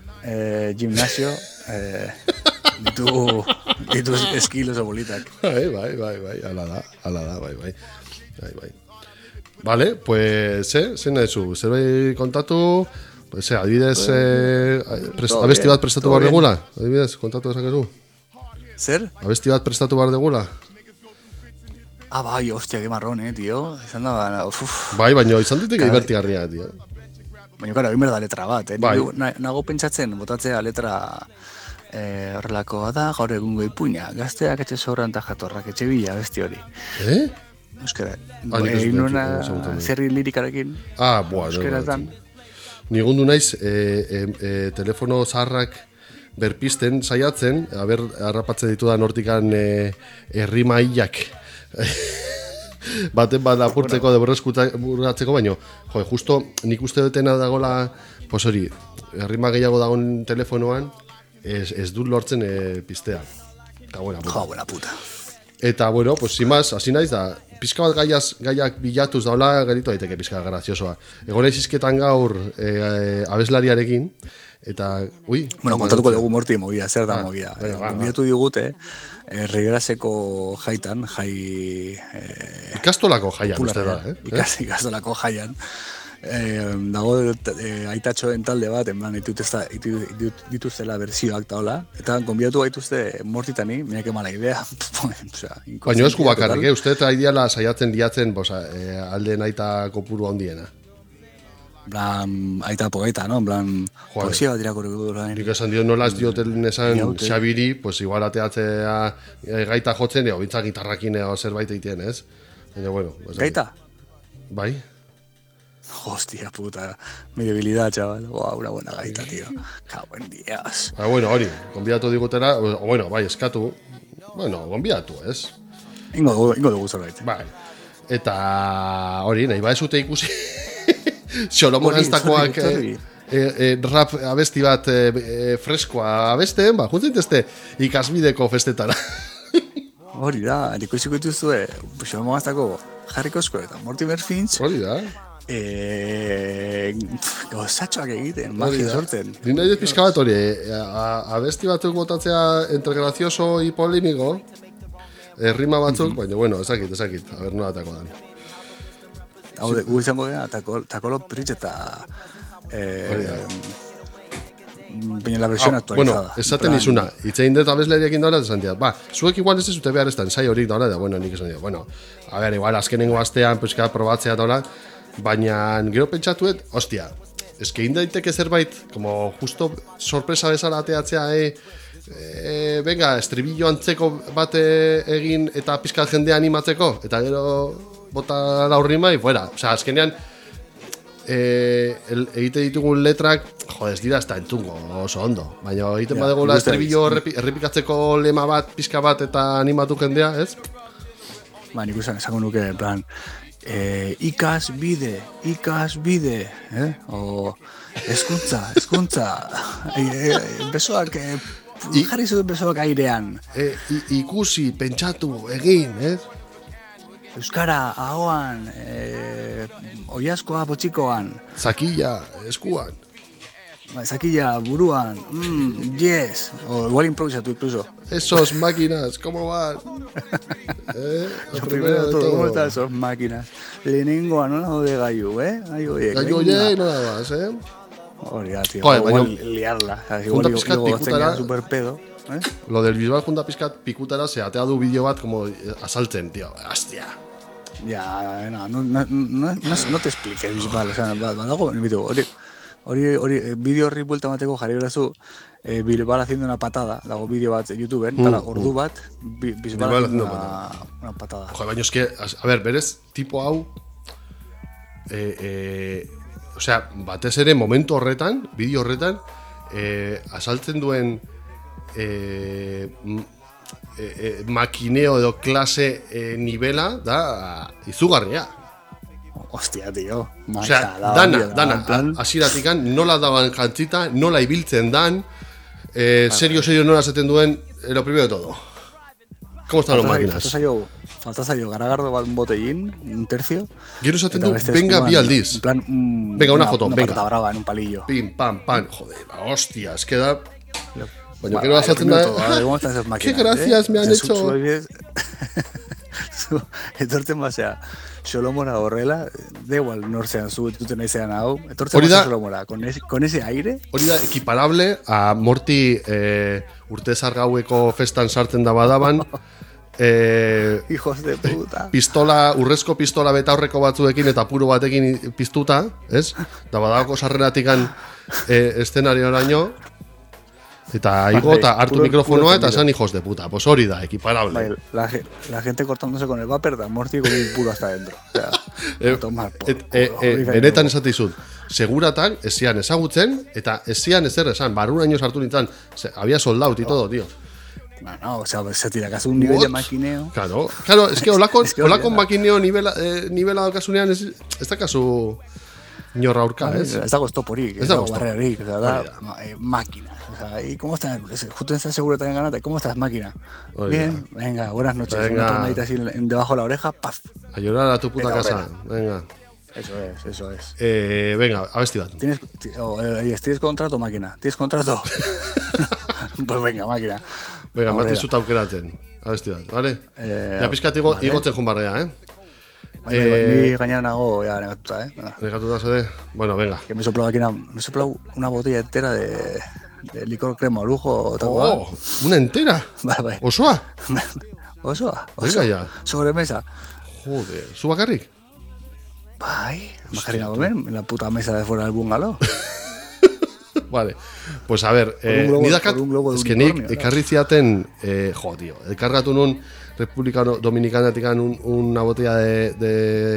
ditu eskil oso bolitak. Bai, ala da, bai. Vale, pues, zen nahi zu, zerbait kontatu, pues, adibidez, abesti bat prestatu behar degula, adibidez, kontatu dezakezu. Zer? Abesti bat prestatu behar degula. Bai, hostia, que marrón, tío. Izan da, Bai, baina izan diteke divertigarria, tío. Baina, karo, egin da letra bat, Bai. Nago pentsatzen, botatzea letra horrelakoa da, gaur egungo ipuina, gazteak etxe sobran eta jatorrak etxe bila, besti hori. Euskara, egin nuena zerri lirikarekin. Euskaratan. Nigundu naiz, telefono zaharrak berpisten saiatzen, harrapatzen ditudan hortikan errimailak. Baten bat apurtzeko deborrezkuratzeko, baino, justo nik uste dutena dagoela, pues hori, errima gehiago dagoen telefonoan, ez dut lortzen pistea. Buena puta. Eta, bueno, pues sin más, hasi naiz da, pizka bat gaiak bilatuz daula, geritu daiteke pizka graziosoa. Egon izketan gaur abeslariarekin, eta, Bueno, kontatuko dugu morti movida, zer da movida. Bilatu digute, Rigraseko jaitan, ikastolako jaian, uste da, Ikastolako jaian. Dago aitatxoen talde bat, enblan dituztela berzioak eta hola, eta konbidatu gaituzte mortitani, minak emala idea. Baina ez gubakarrik, uste eta ideala saiatzen liatzen alden aita kopuru handiena. Blan, aita poeta, no? Blan, poesia bat irakurri dugu. Nik esan dio nola ez dioten esan Xabiri, pues igual ateatzea gaita jotzen, bintzak gitarrakin zerbait egiten, ez? Baina, bueno. Gaita? Bai. Hostia puta, mi debilidad, chaval. Wow, una buena gaita, tío. Cago en Dios. Bueno, hori, gonbidatu digutera, bueno, bai, eskatu, bueno, gonbidatu, ez? Ingo dugu zerbait. Bai, eta hori, nahi baezute ikusi, Xolomoganztakoak rap abesti bat freskoa abesten, ba, juntzintezte ikasbideko festetara. Hori da, ikusiko dituzue, Xolomoganztako jarrikosko eta Mortimer Finch, Hori da. Gozatxoak egiten, magia sortzen. Ni nahi pixka bat hori, abesti batzuk botatzea entre gracioso y polémico, rima batzuk, baina, bueno, ezakit, a ber, nola tako dan. Hau, gu izango gara, Takolo Pritz eta... baina la versión actualizada. Bueno, esaten izuna, itzein dut abesleriakin daura, esan dira, ba, zuek igual ez dezute behar estan, sai horik daura, da, bueno, nik esan dira, bueno, a ber, igual, azkenengo astean, pixka probatzea daura, baina gero pentsatuet, hostia, eske daiteke zerbait, como justo sorpresa bezala ateatzea, venga, estribillo antzeko bate egin eta pizkat jendea animatzeko, eta gero bota laurrimai, fuera. Osea, azkenean, egite ditugun letrak, ez dira ez da entzungo oso ondo, baina egiten badegula estribillo errepikatzeko lema bat, pizka bat eta animatu jendea, ez? Ba, nik esango nuke, en plan, ikas bide, o eskuntza, besoak, jarri zuen besoak airean. Ikusi, pentsatu, egin, ez? Euskara, ahoan, oiazkoa potxikoan. Zakilla, eskuan. Zakilla, buruan, yes. O igual improvisatu incluso. Esos máquinas, ¿cómo van? Lo primero de todo, ¿cómo están esos máquinas? Lehenengoa, no la de gallo, Gallo oye, no la vas, Hori da, tío. Joder, baina liarla. Junta pizkat pikutara. Super pedo. Lo del Bisbal junta pizkat pikutara se atea du bideo bat como asaltzen, tío. Hostia. Ya, no te expliques, Bisbal. O sea, badago, hori bideo horri buelta mateko jarri berazu, Bilbal haciendo una patada, dago bideo bat YouTubeen, tala ordu bat, Bisbal haciendo una patada. Joder, baina eske, a ver, berez, tipo hau, osea, batez ere momentu horretan, bideo horretan, asaltzen duen makineo edo klase nivela da izugarria. Hostia, tío. Osea, dana, hasieratikan nola daban jantzita, nola ibiltzen dan, serio nola esaten duen, lo primero de todo. ¿Cómo están los máquinas? Falta zaio garagardo bat un botellín, un tercio. Gero esaten du, venga bi aldiz. En plan, venga, una foto, una venga. patata brava en un palillo. Pim, pam, pam. Joder, hostia, es que da... Baina, gero asaltzen da... ¿Cómo están esas máquinas? Qué gracias me han hecho... Etortzen basea, Solomona horrela, da igual norzean zu, duten aizean hau, etortzen basea Solomona, con ese aire... Hori da, equiparable a Morti urtezar gaueko festan sartzen da badaban, hijos de puta. Urrezko pistola betaurreko batzuekin eta puro batekin piztuta, ez? Da badako sarreratikan eszenarioraino, eta igo eta hartu mikrofonoa eta esan hijos de puta. Pues hori da, equiparable. La gente cortándose con el vapor da Morti con un puro hasta dentro. Tomar por benetan esatizut, seguratan esian ezagutzen eta esian ezer esan, baruraino sartu nintzen, había soldaut y todo, tío. No, o sea, se tira casi un nivel de maquineo. Claro, es que olakon maquineo nivela daukasunean ez da kasu inorra aurka, ez? Ez dago estoporik, ez dago barrerik, da máquina. O sea, ¿y cómo estás? Justo en esta seguridad en Ganata, ¿cómo estás, máquina? Bien, venga, buenas noches. Una palmadita así debajo de la oreja, paf. A llorar a tu puta casa, venga. Eso es. Venga, abesti bat. ¿Tienes contrato, máquina? ¿Tienes contrato? Pues venga, máquina. Venga, matizuta aukeratzen. Abesti bat, vale? Ja, pizkat igotzen joan barrea, Ni gainera nago ya negatuta, Negatuta zede? Bueno, venga. Que me he soplado una botella entera de licor crema lujo. Una entera? Vale. Osoa? Osoa. Venga ya. Sobremesa. Joder, ¿su bakarrik? Bai, bakarrik nago ben, en la puta mesa de fuera del bungalow. Vale, pues a ver, nidakat, es que nik ekarri ziaten, tío, ekargatu nun República Dominicana una botella de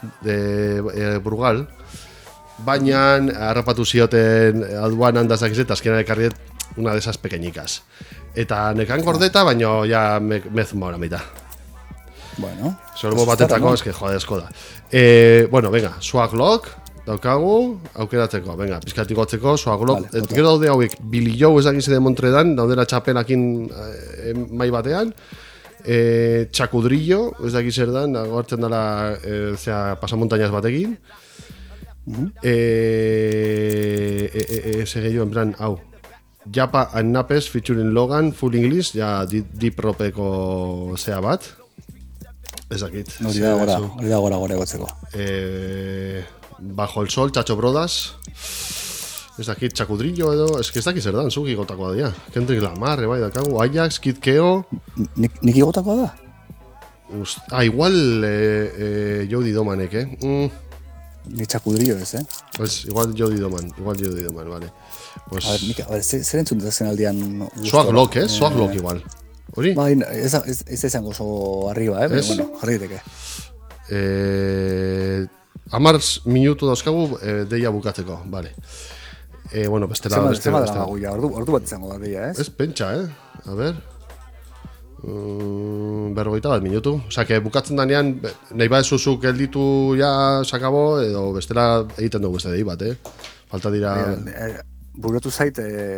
Brugal, baina harrapatu zioten aduanan dazakizet, azkenan ekarriet una de esas pequeñicas. Eta nekan gordeta, baina ya mezuma ahora mitad. Bueno. Solmo batetako, eske jode esko da. Bueno, venga, Swag Lock, daukagu, aukeratzeko, venga, pizkatikotzeko, Swag Lock. Vale, Gero daude hauek, Billy Joe ez dakiz de Montredan, daudera txapelakin mai batean, Txakudrillo, ez dakiz erdan, agortzen dela, pasamontañas batekin. Ese gehiago, en plan, hau. Japa and Napes featuring Logan, Full English, ja Deep Ropeko zea bat. Ez dakit. Hori da gora egotzeko. Bajo el Sol, Chacho Brodas. Ez dakit, Txakudrillo edo, ez dakit zer dan, zuki gotakoa dira. Kendrick Lamar, bai, dakagu, Ajax, Kid Keo. Nik igotakoa da? Igual Jody Domanek, Ni Txakudrillo ez, Pues igual Jody Doman, vale. Pues... A ver, zer entzun dezazen aldian... Swag Lock, Swag Lock igual. Hori? Bai, ez izango oso arriba, pero bueno, jarri diteke. 10 minutu dauzkagu deia bukatzeko, vale. Bueno, bestela... Zema dara guia, ordu bat izango da deia, ez? Ez, pentsa, A ver... 41 minutu. Osa, que bukatzen danean, nahi bat zuzuk gelditu ja sakabo, edo bestela egiten dugu beste dei bat, Falta dira... Buratu zait,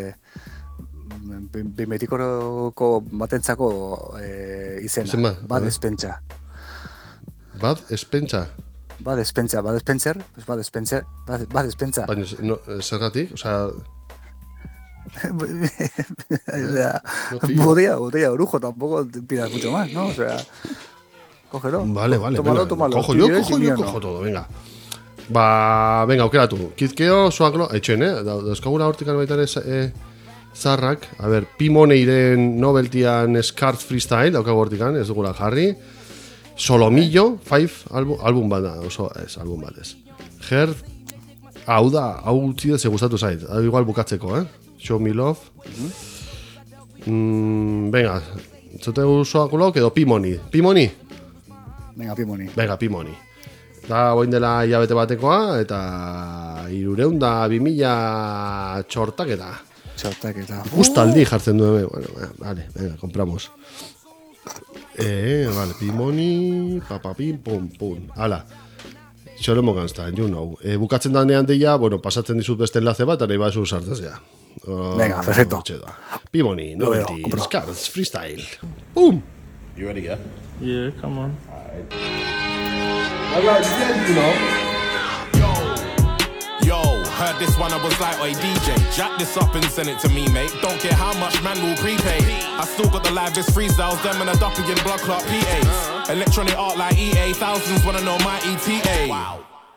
bimetikoroko batentzako izena. Bad Spencer. Bad Spencer? Bad Spencer. Baina, zergatik? Osea... Botella orujo, tampoco pidas mucho más, ¿no? O sea, cógelo. Vale, tómalo. Cojo todo, venga. Venga, aukeratu. Kidkeo, Swaglo, etxen, dauzkagura hortikan baita ere zarrak. A ver, P-Moneyren Noveltyan Scarf Freestyle, daukagu hortikan, ez dugula jarri. Solomillo, 5, album bat da, oso ez, album bat ez. Herd, hau txide ze gustatu zait, igual bukatzeko, Show Me Love. Venga, zutegu Swaglo, edo P-Money. P-Money? Venga, P-Money. Da, oin dela hilabete batekoa, eta 300.000 txortaketa. Gustaldi jartzen du, bueno, vale, venga, compramos. Vale, P-Money, papapim, pum. Hala, xolemo ganztan, you know. Bukatzen danean deia, bueno, pasatzen dizut beste enlace bat, nahi bazu sartzezea. Venga, perfecto. P-Money, Novelty, Scars, Freestyle. Boom! You ready, yeah? Yeah, come on. Yo, heard this one, I was like, oi DJ, jack this up and send it to me, mate. Don't care how much man will prepay. I still got the livest freestyles, them and a duppy in blood clot PAs. Electronic art like EA, thousands wanna know my ETA. Wow.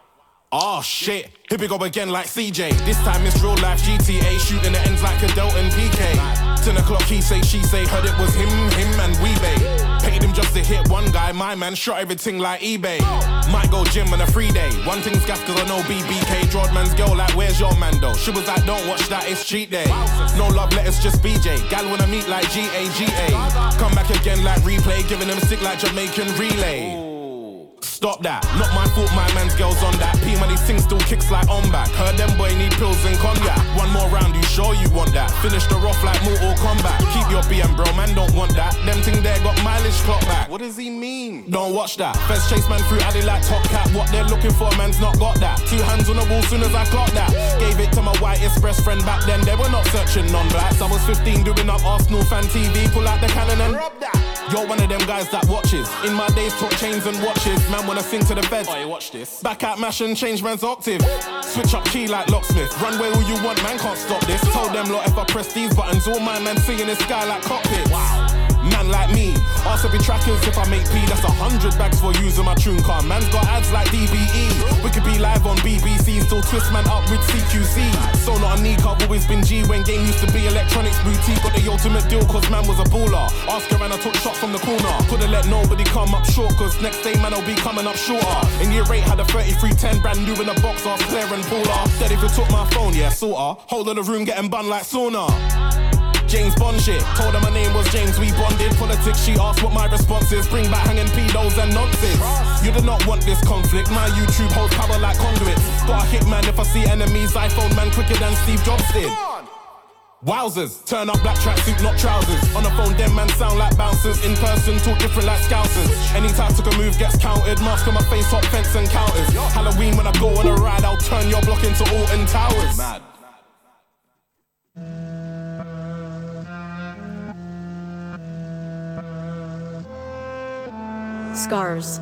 Oh shit, here we go again like CJ. This time it's real life GTA, shooting the ends like a Delton PK. 10 o'clock he say, she say, heard it was him and Weebay. Paid him just to hit one guy, my man shot everything like eBay. Might go gym on a free day, one thing's gas cause I know BBK. Drawed man's girl like, where's your man though? She was like, don't watch that, it's cheat day. No love letters, just BJ, gal wanna meet like GAGA. Come back again like replay, giving them sick like Jamaican relay. Stop that, not my fault my man's girl's on that. P-Money sing still kicks like on back. Heard them boy need pills and cognac. One more round, you sure you want that? Finished her off like Mortal Kombat. Keep your BM bro, man don't want that. Them thing there got mileage clock back. What does he mean? Don't watch that. First chase man through alley like Top Cat. What they're looking for, man's not got that. 2 hands on the wall soon as I clock that. Gave it to my whitest best friend back then. They were not searching non-blacks. I was 15 doing up Arsenal fan TV. Pull out the cannon and rob that. You're one of them guys that watches. In my days, talk chains and watches. Man wanna sing to the feds. Oh, you watch this. Back out mash and change man's octave. Switch up key like locksmith. Run where all you want, man can't stop this. Told them lot if I press these buttons, all my man singing in the sky like cockpits. Wow. Man like me, ask every trackers if I make P. That's 100 bags for using my tune car. Man's got ads like DBE. We could be live on BBC, still twist man up with CQC. So not a Nick, I've always been G. When game used to be electronics boutique. Got the ultimate deal cause man was a baller. Ask around, I took shots from the corner. Couldn't let nobody come up short cause next day man I'll be coming up shorter. In year 8 had a 3310 brand new in the box. Ask Claire and Paula. Said if you took my phone, yeah, sorta. Whole of the room getting bun like sauna. James Bond shit, told her my name was James, we bonded. Politics, she asked what my response is. Bring back hanging pedos and nonsense. You did not want this conflict. My YouTube holds power like conduits. Got a hitman if I see enemies. iPhone man quicker than Steve Jobs did. Wowzers, turn up black tracksuit, not trousers. On the phone, them man sound like bouncers. In person, talk different like scousers. Any tactical move gets counted. Mask on my face, hot fence and counters. Halloween, when I go on a ride, I'll turn your block into Alton Towers. Mad. Scars.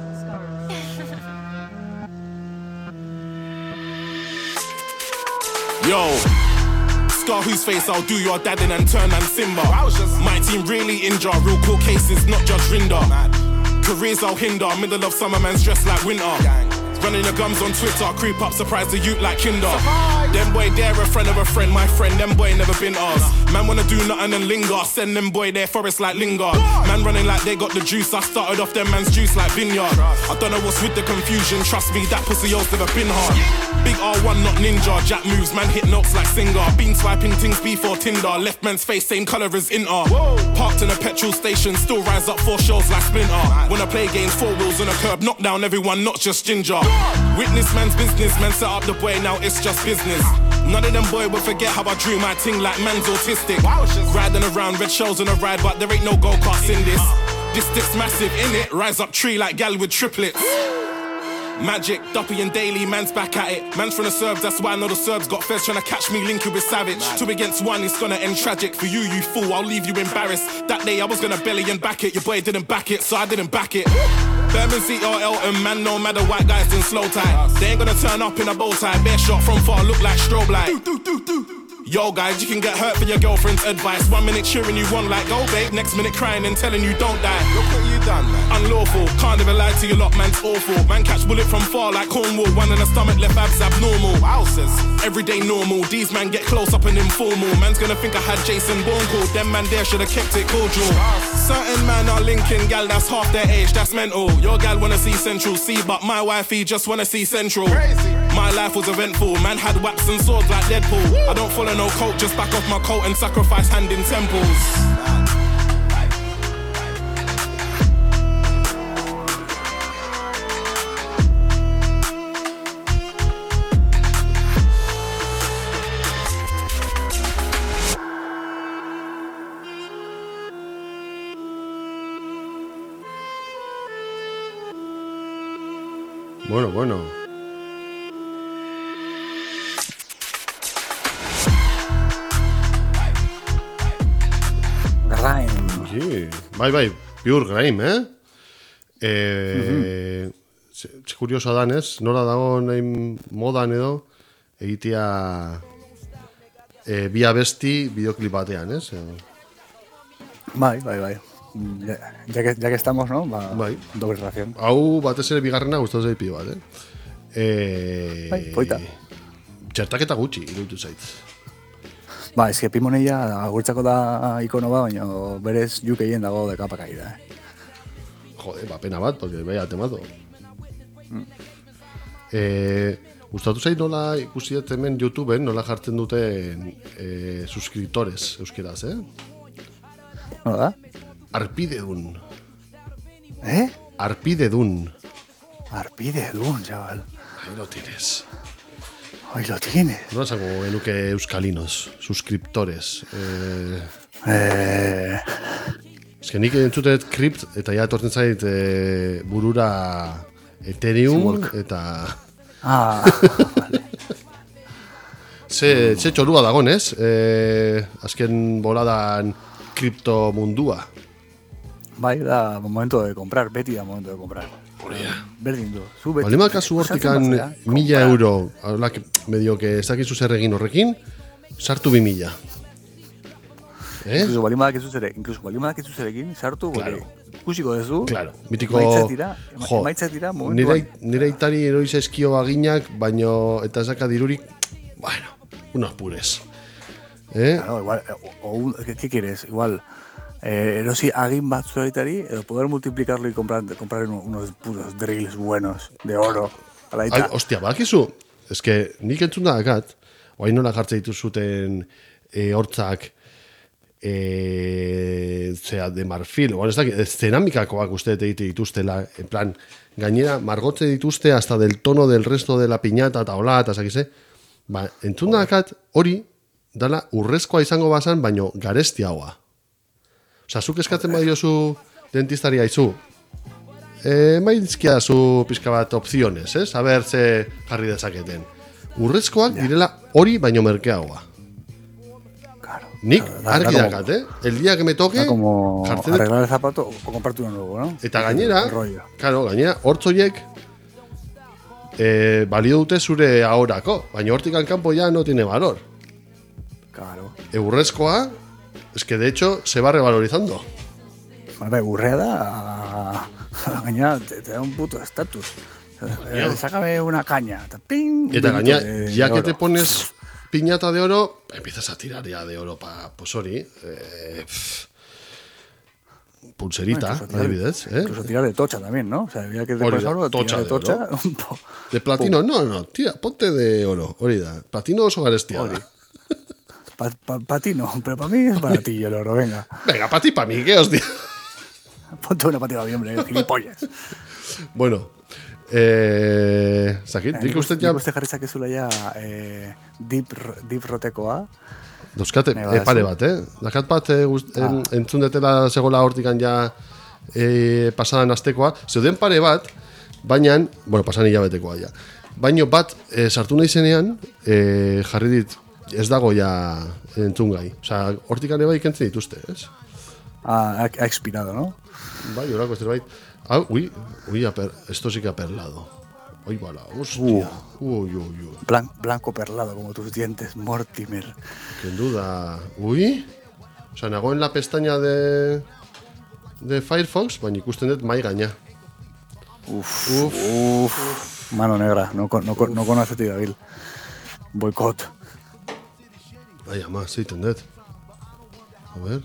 Yo, Scar whose face I'll do your dad in and turn and Simba. My team really injure, real court cases, not Judge Rinder. Careers I'll hinder, middle of summer man's dressed like winter. Running the gums on Twitter, creep up, surprise the youth like Kinder. Them boy, they're a friend of a friend, my friend, them boy never been ours. Man wanna do nothing and linger, send them boy their forest like Lingard. Man running like they got the juice, I started off them man's juice like Vineyard. I don't know what's with the confusion, trust me, that pussy yo's never been hard. Big R1, not ninja, Jack moves, man hit notes like Singer. Been swiping things before Tinder, left man's face same colour as Inter. Parked in a petrol station, still rise up 4 shells like Splinter. When I play games, 4 wheels on a curb, knock down everyone, not just Ginger. Witness man's business, man set up the boy, now it's just business. None of them boy will forget how I drew my ting like man's autistic. Riding around, red shells on a ride, but there ain't no go-karts in this. This stick's massive, in it, rise up tree like gal with triplets. Magic, Duppy and Daily, man's back at it. Man's from the Serbs, that's why I know the Serbs got feds trying to catch me linking with Savage. 2 against 1, it's gonna end tragic. For you fool, I'll leave you embarrassed. That day I was gonna belly and back it. Your boy didn't back it, so I didn't back it. Birmingham City or Elton, man, no matter white guys in slow tie. They ain't gonna turn up in a bow tie. Bare shot from far, look like strobe light. Yo guys, you can get hurt for your girlfriend's advice. 1 minute cheering you on like, go babe. Next minute crying and telling you don't die. Look what you done, man. Unlawful, can't even lie to you lot, man's awful. Man catch bullet from far like Cornwall. 1 in the stomach, left abs abnormal. Wowzers, everyday normal. These man get close up and informal. Man's gonna think I had Jason Bourne called. Them man there should've kept it cordial. Certain man are linking gal that's half their age, that's mental. Your gal wanna see Central C, but my wifey just wanna see Central. Crazy. My life was eventful, man had whaps and swords like Deadpool. I don't follow no coat, just back off my coat and sacrifice hand in temples. Bueno. Grime. Sí, bai, pure grime, Ze kuriosa danez, nola dago nahi modan edo, egitea bi abesti bideoklip batean, ez? Bai. Ya que estamos, ¿no? Bai. Doble ración. Hau batez ere bigarrena gustatu zait pilo bat, Bai, poita. Txertaketa gutxi, iruditu zait. Ba, eske Pimoneia agurtzako da ikono ba, baina berez jukeien dago de capa caída, Jode, pena bat, porque vaya temazo. Gustatu zait nola ikusi dut hemen YouTubeen, nola jartzen duten suscriptores euskeraz, Nola da? Arpidedun. Arpidedun, chaval. Ahí lo tienes. Ahí lo tienes. No esango genuke euskalinos, suscriptores. Ez que nik entzutet Crypt, eta ja etortzen zait burura Ethereum, eta... Vale. Ze txorua dagon, ez? Azken boladan kripto mundua. Bai, da momento de comprar, beti da momento de comprar. Berdin du. Balima kasu hortikan 1.000 euro, hablak medio que ez dakizu zer egin horrekin, sartu 2.000. Incluso balima dakizu zerekin, sartu, claro. Ikusiko dezu. Claro, mitiko... Emaitza tira, momentuan. Nire aitari eroiz eskio aginak, baino eta esaka dirurik, bueno, unos pures. Claro, igual, ¿qué quieres? Igual, erosi agin bat zuaitari, poder multiplicarlo y comprar unos puros drills buenos, de oro. Ay, hostia, bakizu, es que nik entzun da dakat, oain nola jartze dituzuten hortzak, zera, de marfil, bueno, ez da, ceramikakoak uste egite dituztela, en plan, gainera, margotze dituzte hasta del tono del resto de la piñata, eta hola, eta zakize, ba, entzun dakat, hori, dala, urrezkoa izango bazan, baino garestiagoa. Osa, zuk eskatzen badiozu dentistari aizu, maizkia zu pizka bat opciones, a ber, ze jarri dezaketen. Urrezkoak direla hori baino merkeagoa. Claro. Nik argi dakat, el día que me toque, Da como jartzen dut. arreglar el zapato o comprarte uno nuevo, ¿no? Eta gainera, Rollo. claro, gainera, hortzoiek balio dute zure ahorako, baina hortik kanpo ya no tiene valor. Claro. Urrezkoa, es que de hecho se va revalorizando. Bai, urrea da, gaina, te da un puto estatus. Sácame una caña. Ping, Eta un gaina, minuto de ya que oro. te pones piñata de oro, empiezas a tirar ya de oro pues hori, pulserita, Incluso tirar- adibidez, Incluso tirar de tocha también, ¿no? O sea, ya que te Hori pones da, oro, tocha tirar de de oro. tocha. un po- De platino, no, tira, ponte de oro, hori da. Platino oso garestia da. Pa ti no, pero para mí es baratillo el oro, venga. Venga, pa ti, pa mi, ¿qué hostia? Ponte una patita de hombre, gilipollas. Bueno, zakit, nik uste ja, Nik uste jarri zakezula ja deep rotekoa. dauzkate, Nahi badazu. pare bat, Dakat bat, entzun detela segola hortikan ja pasadan astekoa, zeuden pare bat, baina, bueno, pasadan hilabetekoa ja, baino bat, sartu nahi zenean, jarri dit, ez dago ja entzun gai. Osa, hortikan bai kentzen dituzte, ez? Ha expirado, ¿no? Bai, horako zerbait. Hau, esto sí que ha perlado. Oi, bala, hostia. Uy. Blanco perlado como tus dientes, Mortimer. Kendu da. Ui. Osa, nago en la pestaña de Firefox, baina ikusten dut mai gaina. Uf. Mano negra, no conoce ti, David. Boicot. Bai, ama, zeiten dut. A ver.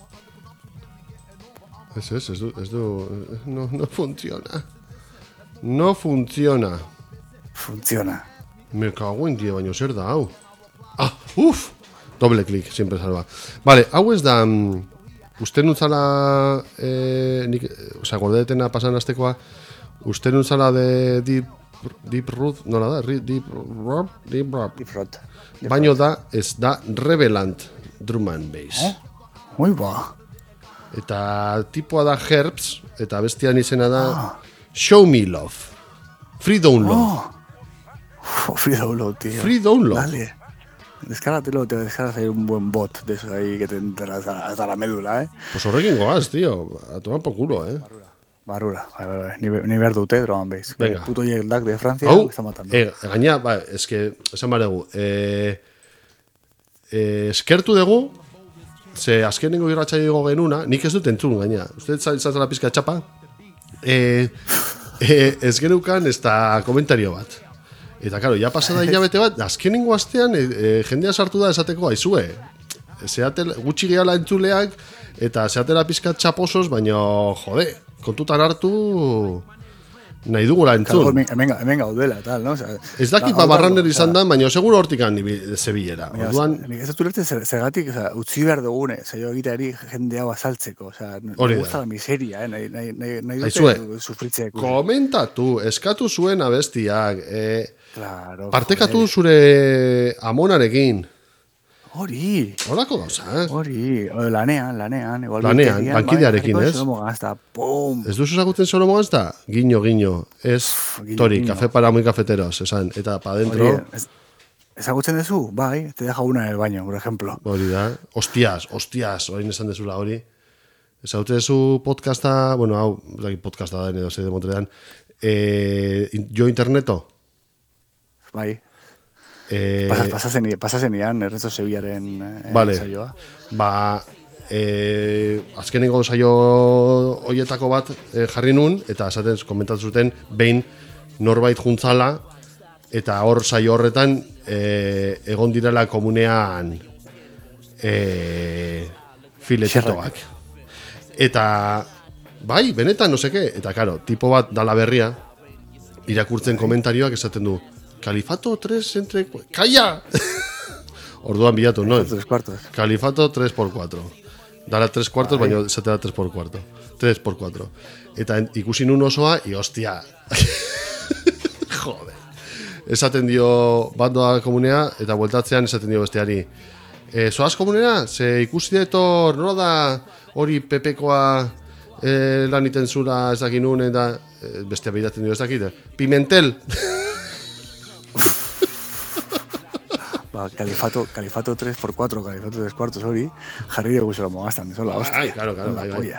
Ez du, no funciona. No funciona. Funciona. Me cago en die, baino zer da, hau. Uf! Doble clic, siempre salva. Vale, hau ez da... uste nuntzala... Osa, gordetena pasan astekoa... Uste nuntzala de Deep Root... Nola da? Deep Root? Deep rot. Baino da, ez da Revelant Drum and Bass. Muy ba. Eta tipoa da Herbs, eta bestian izena da Show Me Love. Free Download. Free download, tío. Free Download. Dale. Descárgatelo, te descargas ahí un buen bot de esos ahí que te entra hasta la médula, ¿eh? Pues horrekin goaz, tío. A tomar por culo, Barrura. Ni behar dute, drum bass. Venga. El puto J-Lag de Francia Hau, me está matando. gaina, ba, eske, esan baregu, eskertu dugu, ze azkenengo irratxa digo genuna, nik ez dut entzun gaina. Uste izan zela pizka txapa? Ez genukan ez da komentario bat. Eta, karo, ja pasada hilabete bat, azkenengo astean jendea sartu da esateko aizue. Gutxi gehala entzuleak, eta zeatela pizka txaposos, baina, jode, kontutan hartu nahi dugula entzun. Hemen gaudela, tal, ¿no? O sea, Ez dakit barraner izan da, baina seguro hortikan zebilera. Baina, Orduan, nik ez dut ulertzen zergatik, o sea, utzi behar dugune, zailo egiteari jende hau azaltzeko, o sea, Hori me da. gusta la miseria, nahi Aizue, dute sufritzea. komentatu, eskatu zuen abestiak, Claro, partekatu joder. zure amonarekin. Hori, Horako gauza, lanean, igual Lanean, biltegian, bankidearekin, bai, ez? Solomo Gazta, pum, Ez duzu ezagutzen solo mogazta? Guiño, ez guiño, Tori, guiño. café para muy cafeteros, esan, eta pa dentro, Hori, ezagutzen duzu, bai, te deja una en el baño, por ejemplo. hori da, hostias, orain esan dezula hori. Ezagutzen dezu podcasta, bueno, hau, podcasta da, edo ze de Montrean, Jo Interneto, Bai, Eh, pasazen ian, Ernesto Sevilaren vale. saioa. Ba, azkenengo saio hoietako bat jarri nun, eta esaten komentatu zuten behin norbait juntzala, eta hor saio horretan egon direla komunean filetitoak. Eta, bai, benetan, no seke, eta karo, tipo bat dala berria, irakurtzen komentarioak esaten du, Califato 3 entre... ¡Calla! Orduan bilatu, no? 3 cuartos. Califato 3x4. Dara 3 cuartos, baina esatera 3 por cuarto. 3 por 4. Eta ikusi nun osoa, y hostia. Joder. Esaten dio bandoa komunea, eta bueltatzean esaten dio besteari. Zoaz komunera, ze ikusi detor, nola da hori pepekoa lan iten zura ez dakin nun, eta bestea behiratzen dio ez dakit. Pimentel. Califato 3x4, Califato 3 cuartos hori, jarri dugu zela mogaztan, zola, hostia. Ai, claro, bai.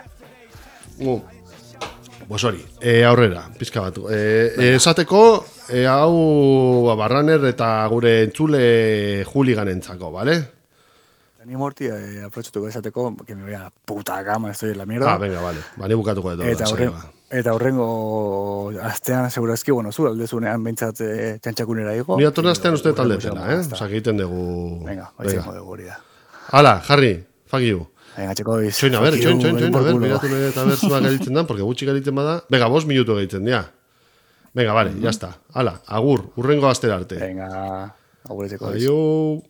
Pues hori, aurrera, pizka bat. Esateko, hau Barraner eta gure entzule juliganentzako, ¿vale? Ni morti, aprovechutuko esateko, que me voy a puta cama, estoy en la mierda. Venga, vale. Bani bukatuko edo. Eta horrengo astean segurazki, bueno, zu aldezunean bentsat txantxakunera igo. Ni atorren astean uste taldetela, Osa, egiten dugu... Venga, oitzeko dugu hori da. Hala, Jarri, fuck you. Venga, txekoiz. Txoin, a ver, miratu nire eta berzua galitzen dan, porque gutxi galitzen bada. Venga, 5 minutu galitzen, ya. Venga, vale, ya está. Hala, agur, urrengo astera arte. Venga, agur txekoiz. Aio.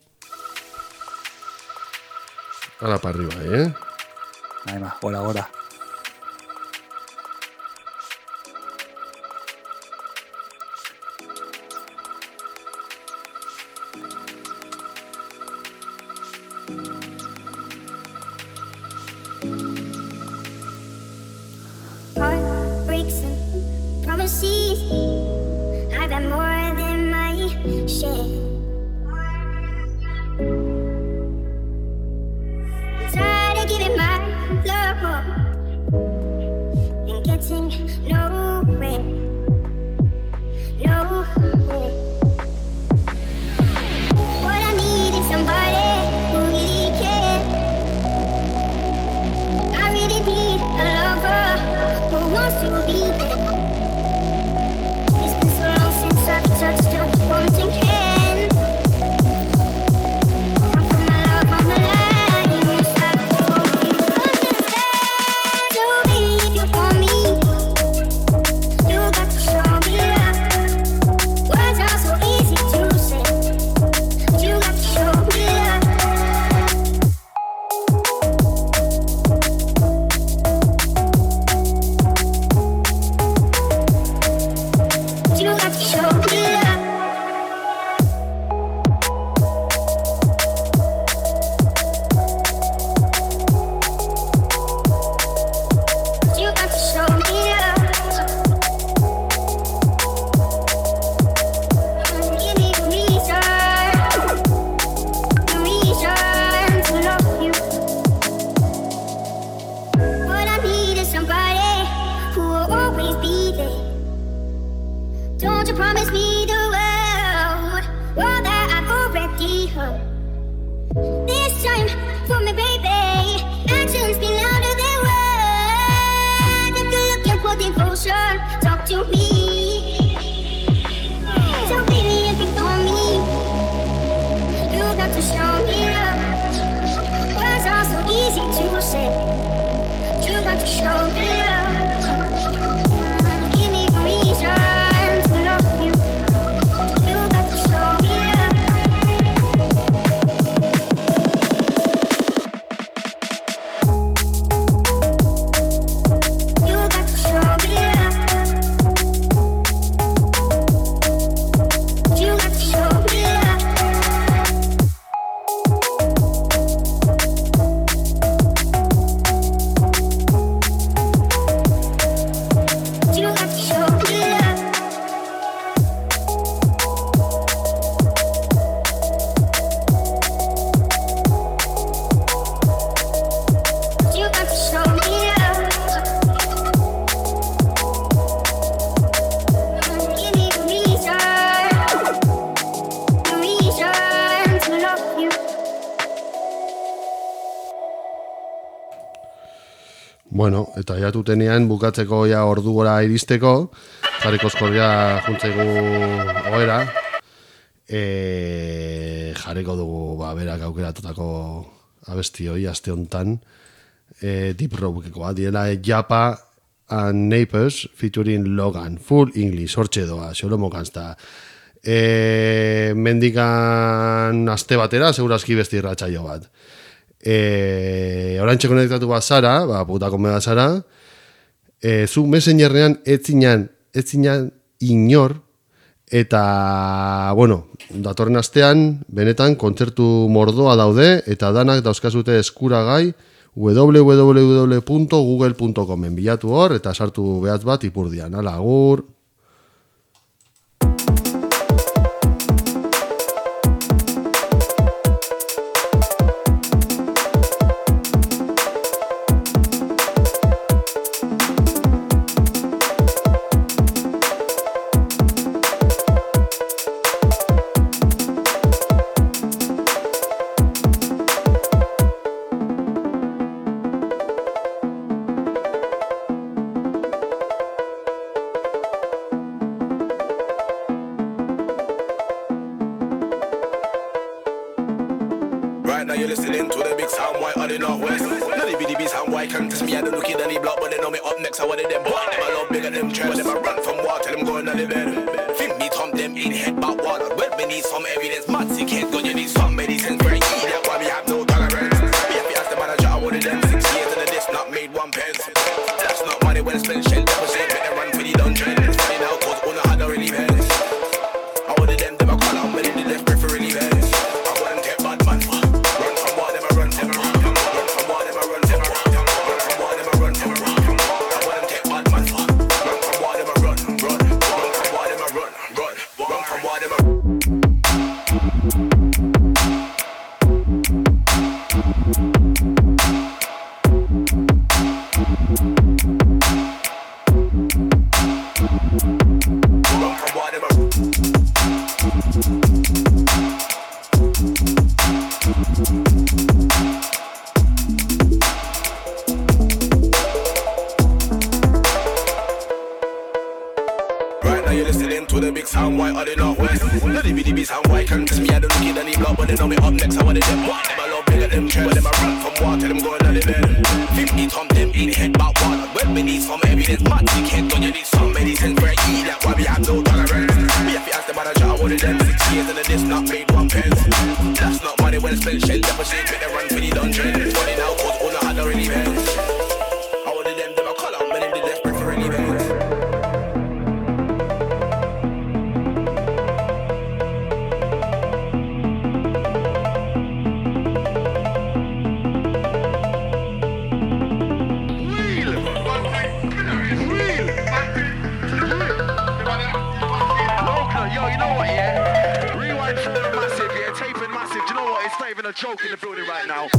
Hala para arriba, Venga, gora. Heartbreaks and promises, I've had more than my share. Tired of giving my love and getting nowhere. What I need is somebody who really cares. I really need a lover who wants to be there. It's been so long since I've touched your wanting hand. I put my love on the line, you stop to you understand. So baby, if you want me, you got to show me love. Words are so easy to say, but you got to show me love. You got to show me love. You got to show me love. Give me a reason to love you. What I need is somebody who will always be there. Don't you promise me the world, all that I've already heard. This time for me, baby, actions speak louder than words. If you're looking for devotion, talk to me. So baby, if you want me, you got to show me love. Words are so easy to say, you got to show me love. Give me a reason to love you. You got to show me love. You got to show me love. You got to show me love. You got to show me love. You got to show me love. Give me a reason to love you. Bueno, eta jatu tenean bukatzeko ja ordugora iristeko, jarriko eskorria juntzaigu oera, jarriko dugu berak aukeratutako abesti hoi aste hontan, Deep Rokekoa, diela Japa and Neighbors featuring Logan, full English, hortxe doa, xolomo kanzta. Mendikan aste batera, segurazki besti irratsaio bat. Orantxe konektatu bazara, putako mega zara, zu Messengerrean ez zinan inor, eta, datorren astean, benetan, kontzertu mordoa daude, eta danak dauzkazute eskuragai www.google.comen bilatu hor, eta sartu behatz bat ipurdian. Hala, agur! Right now you're listening to the big sound white on the northwest. Now the BDB sound white can't test me. I don't look at any block, but they know me up next. I wanted them boy. Them a lot bigger them chest. Them a run from water, them going on the bed. Think me Tom them in head but water. Well, we need some evidence. Mad sick head gun, you need some medicine for eat. That's why we have no tolerance. We have to ask the manager, I wanted them 6 years and this not made 1 pence. That's not money when spent shell. Deposit, make them run for the dungeon. It's funny now, cause all I had don't really pens. I wanted them a call out, but in the left preferably pens. I want them take bad man. Sound white or the northwest. Now the BDB sound white can't test me. I don't look at any block, but they know me up next. I wanted them boy. Them a lot bigger them chest. Them a run from water, them going on the bed. 50 Tom them in head but water. Well, we need some evidence. Mad sick head gun, you need some medicine for eat. That's why we have no tolerance. We have to ask the manager, I wanted them 6 years and this not made 1 pence. That's not money when spent shell. Deposit, make them run for the dungeon. It's funny now, cause all I had don't really pens. I wanted them a call out, but in the left preferably pens. A joke in the building right now.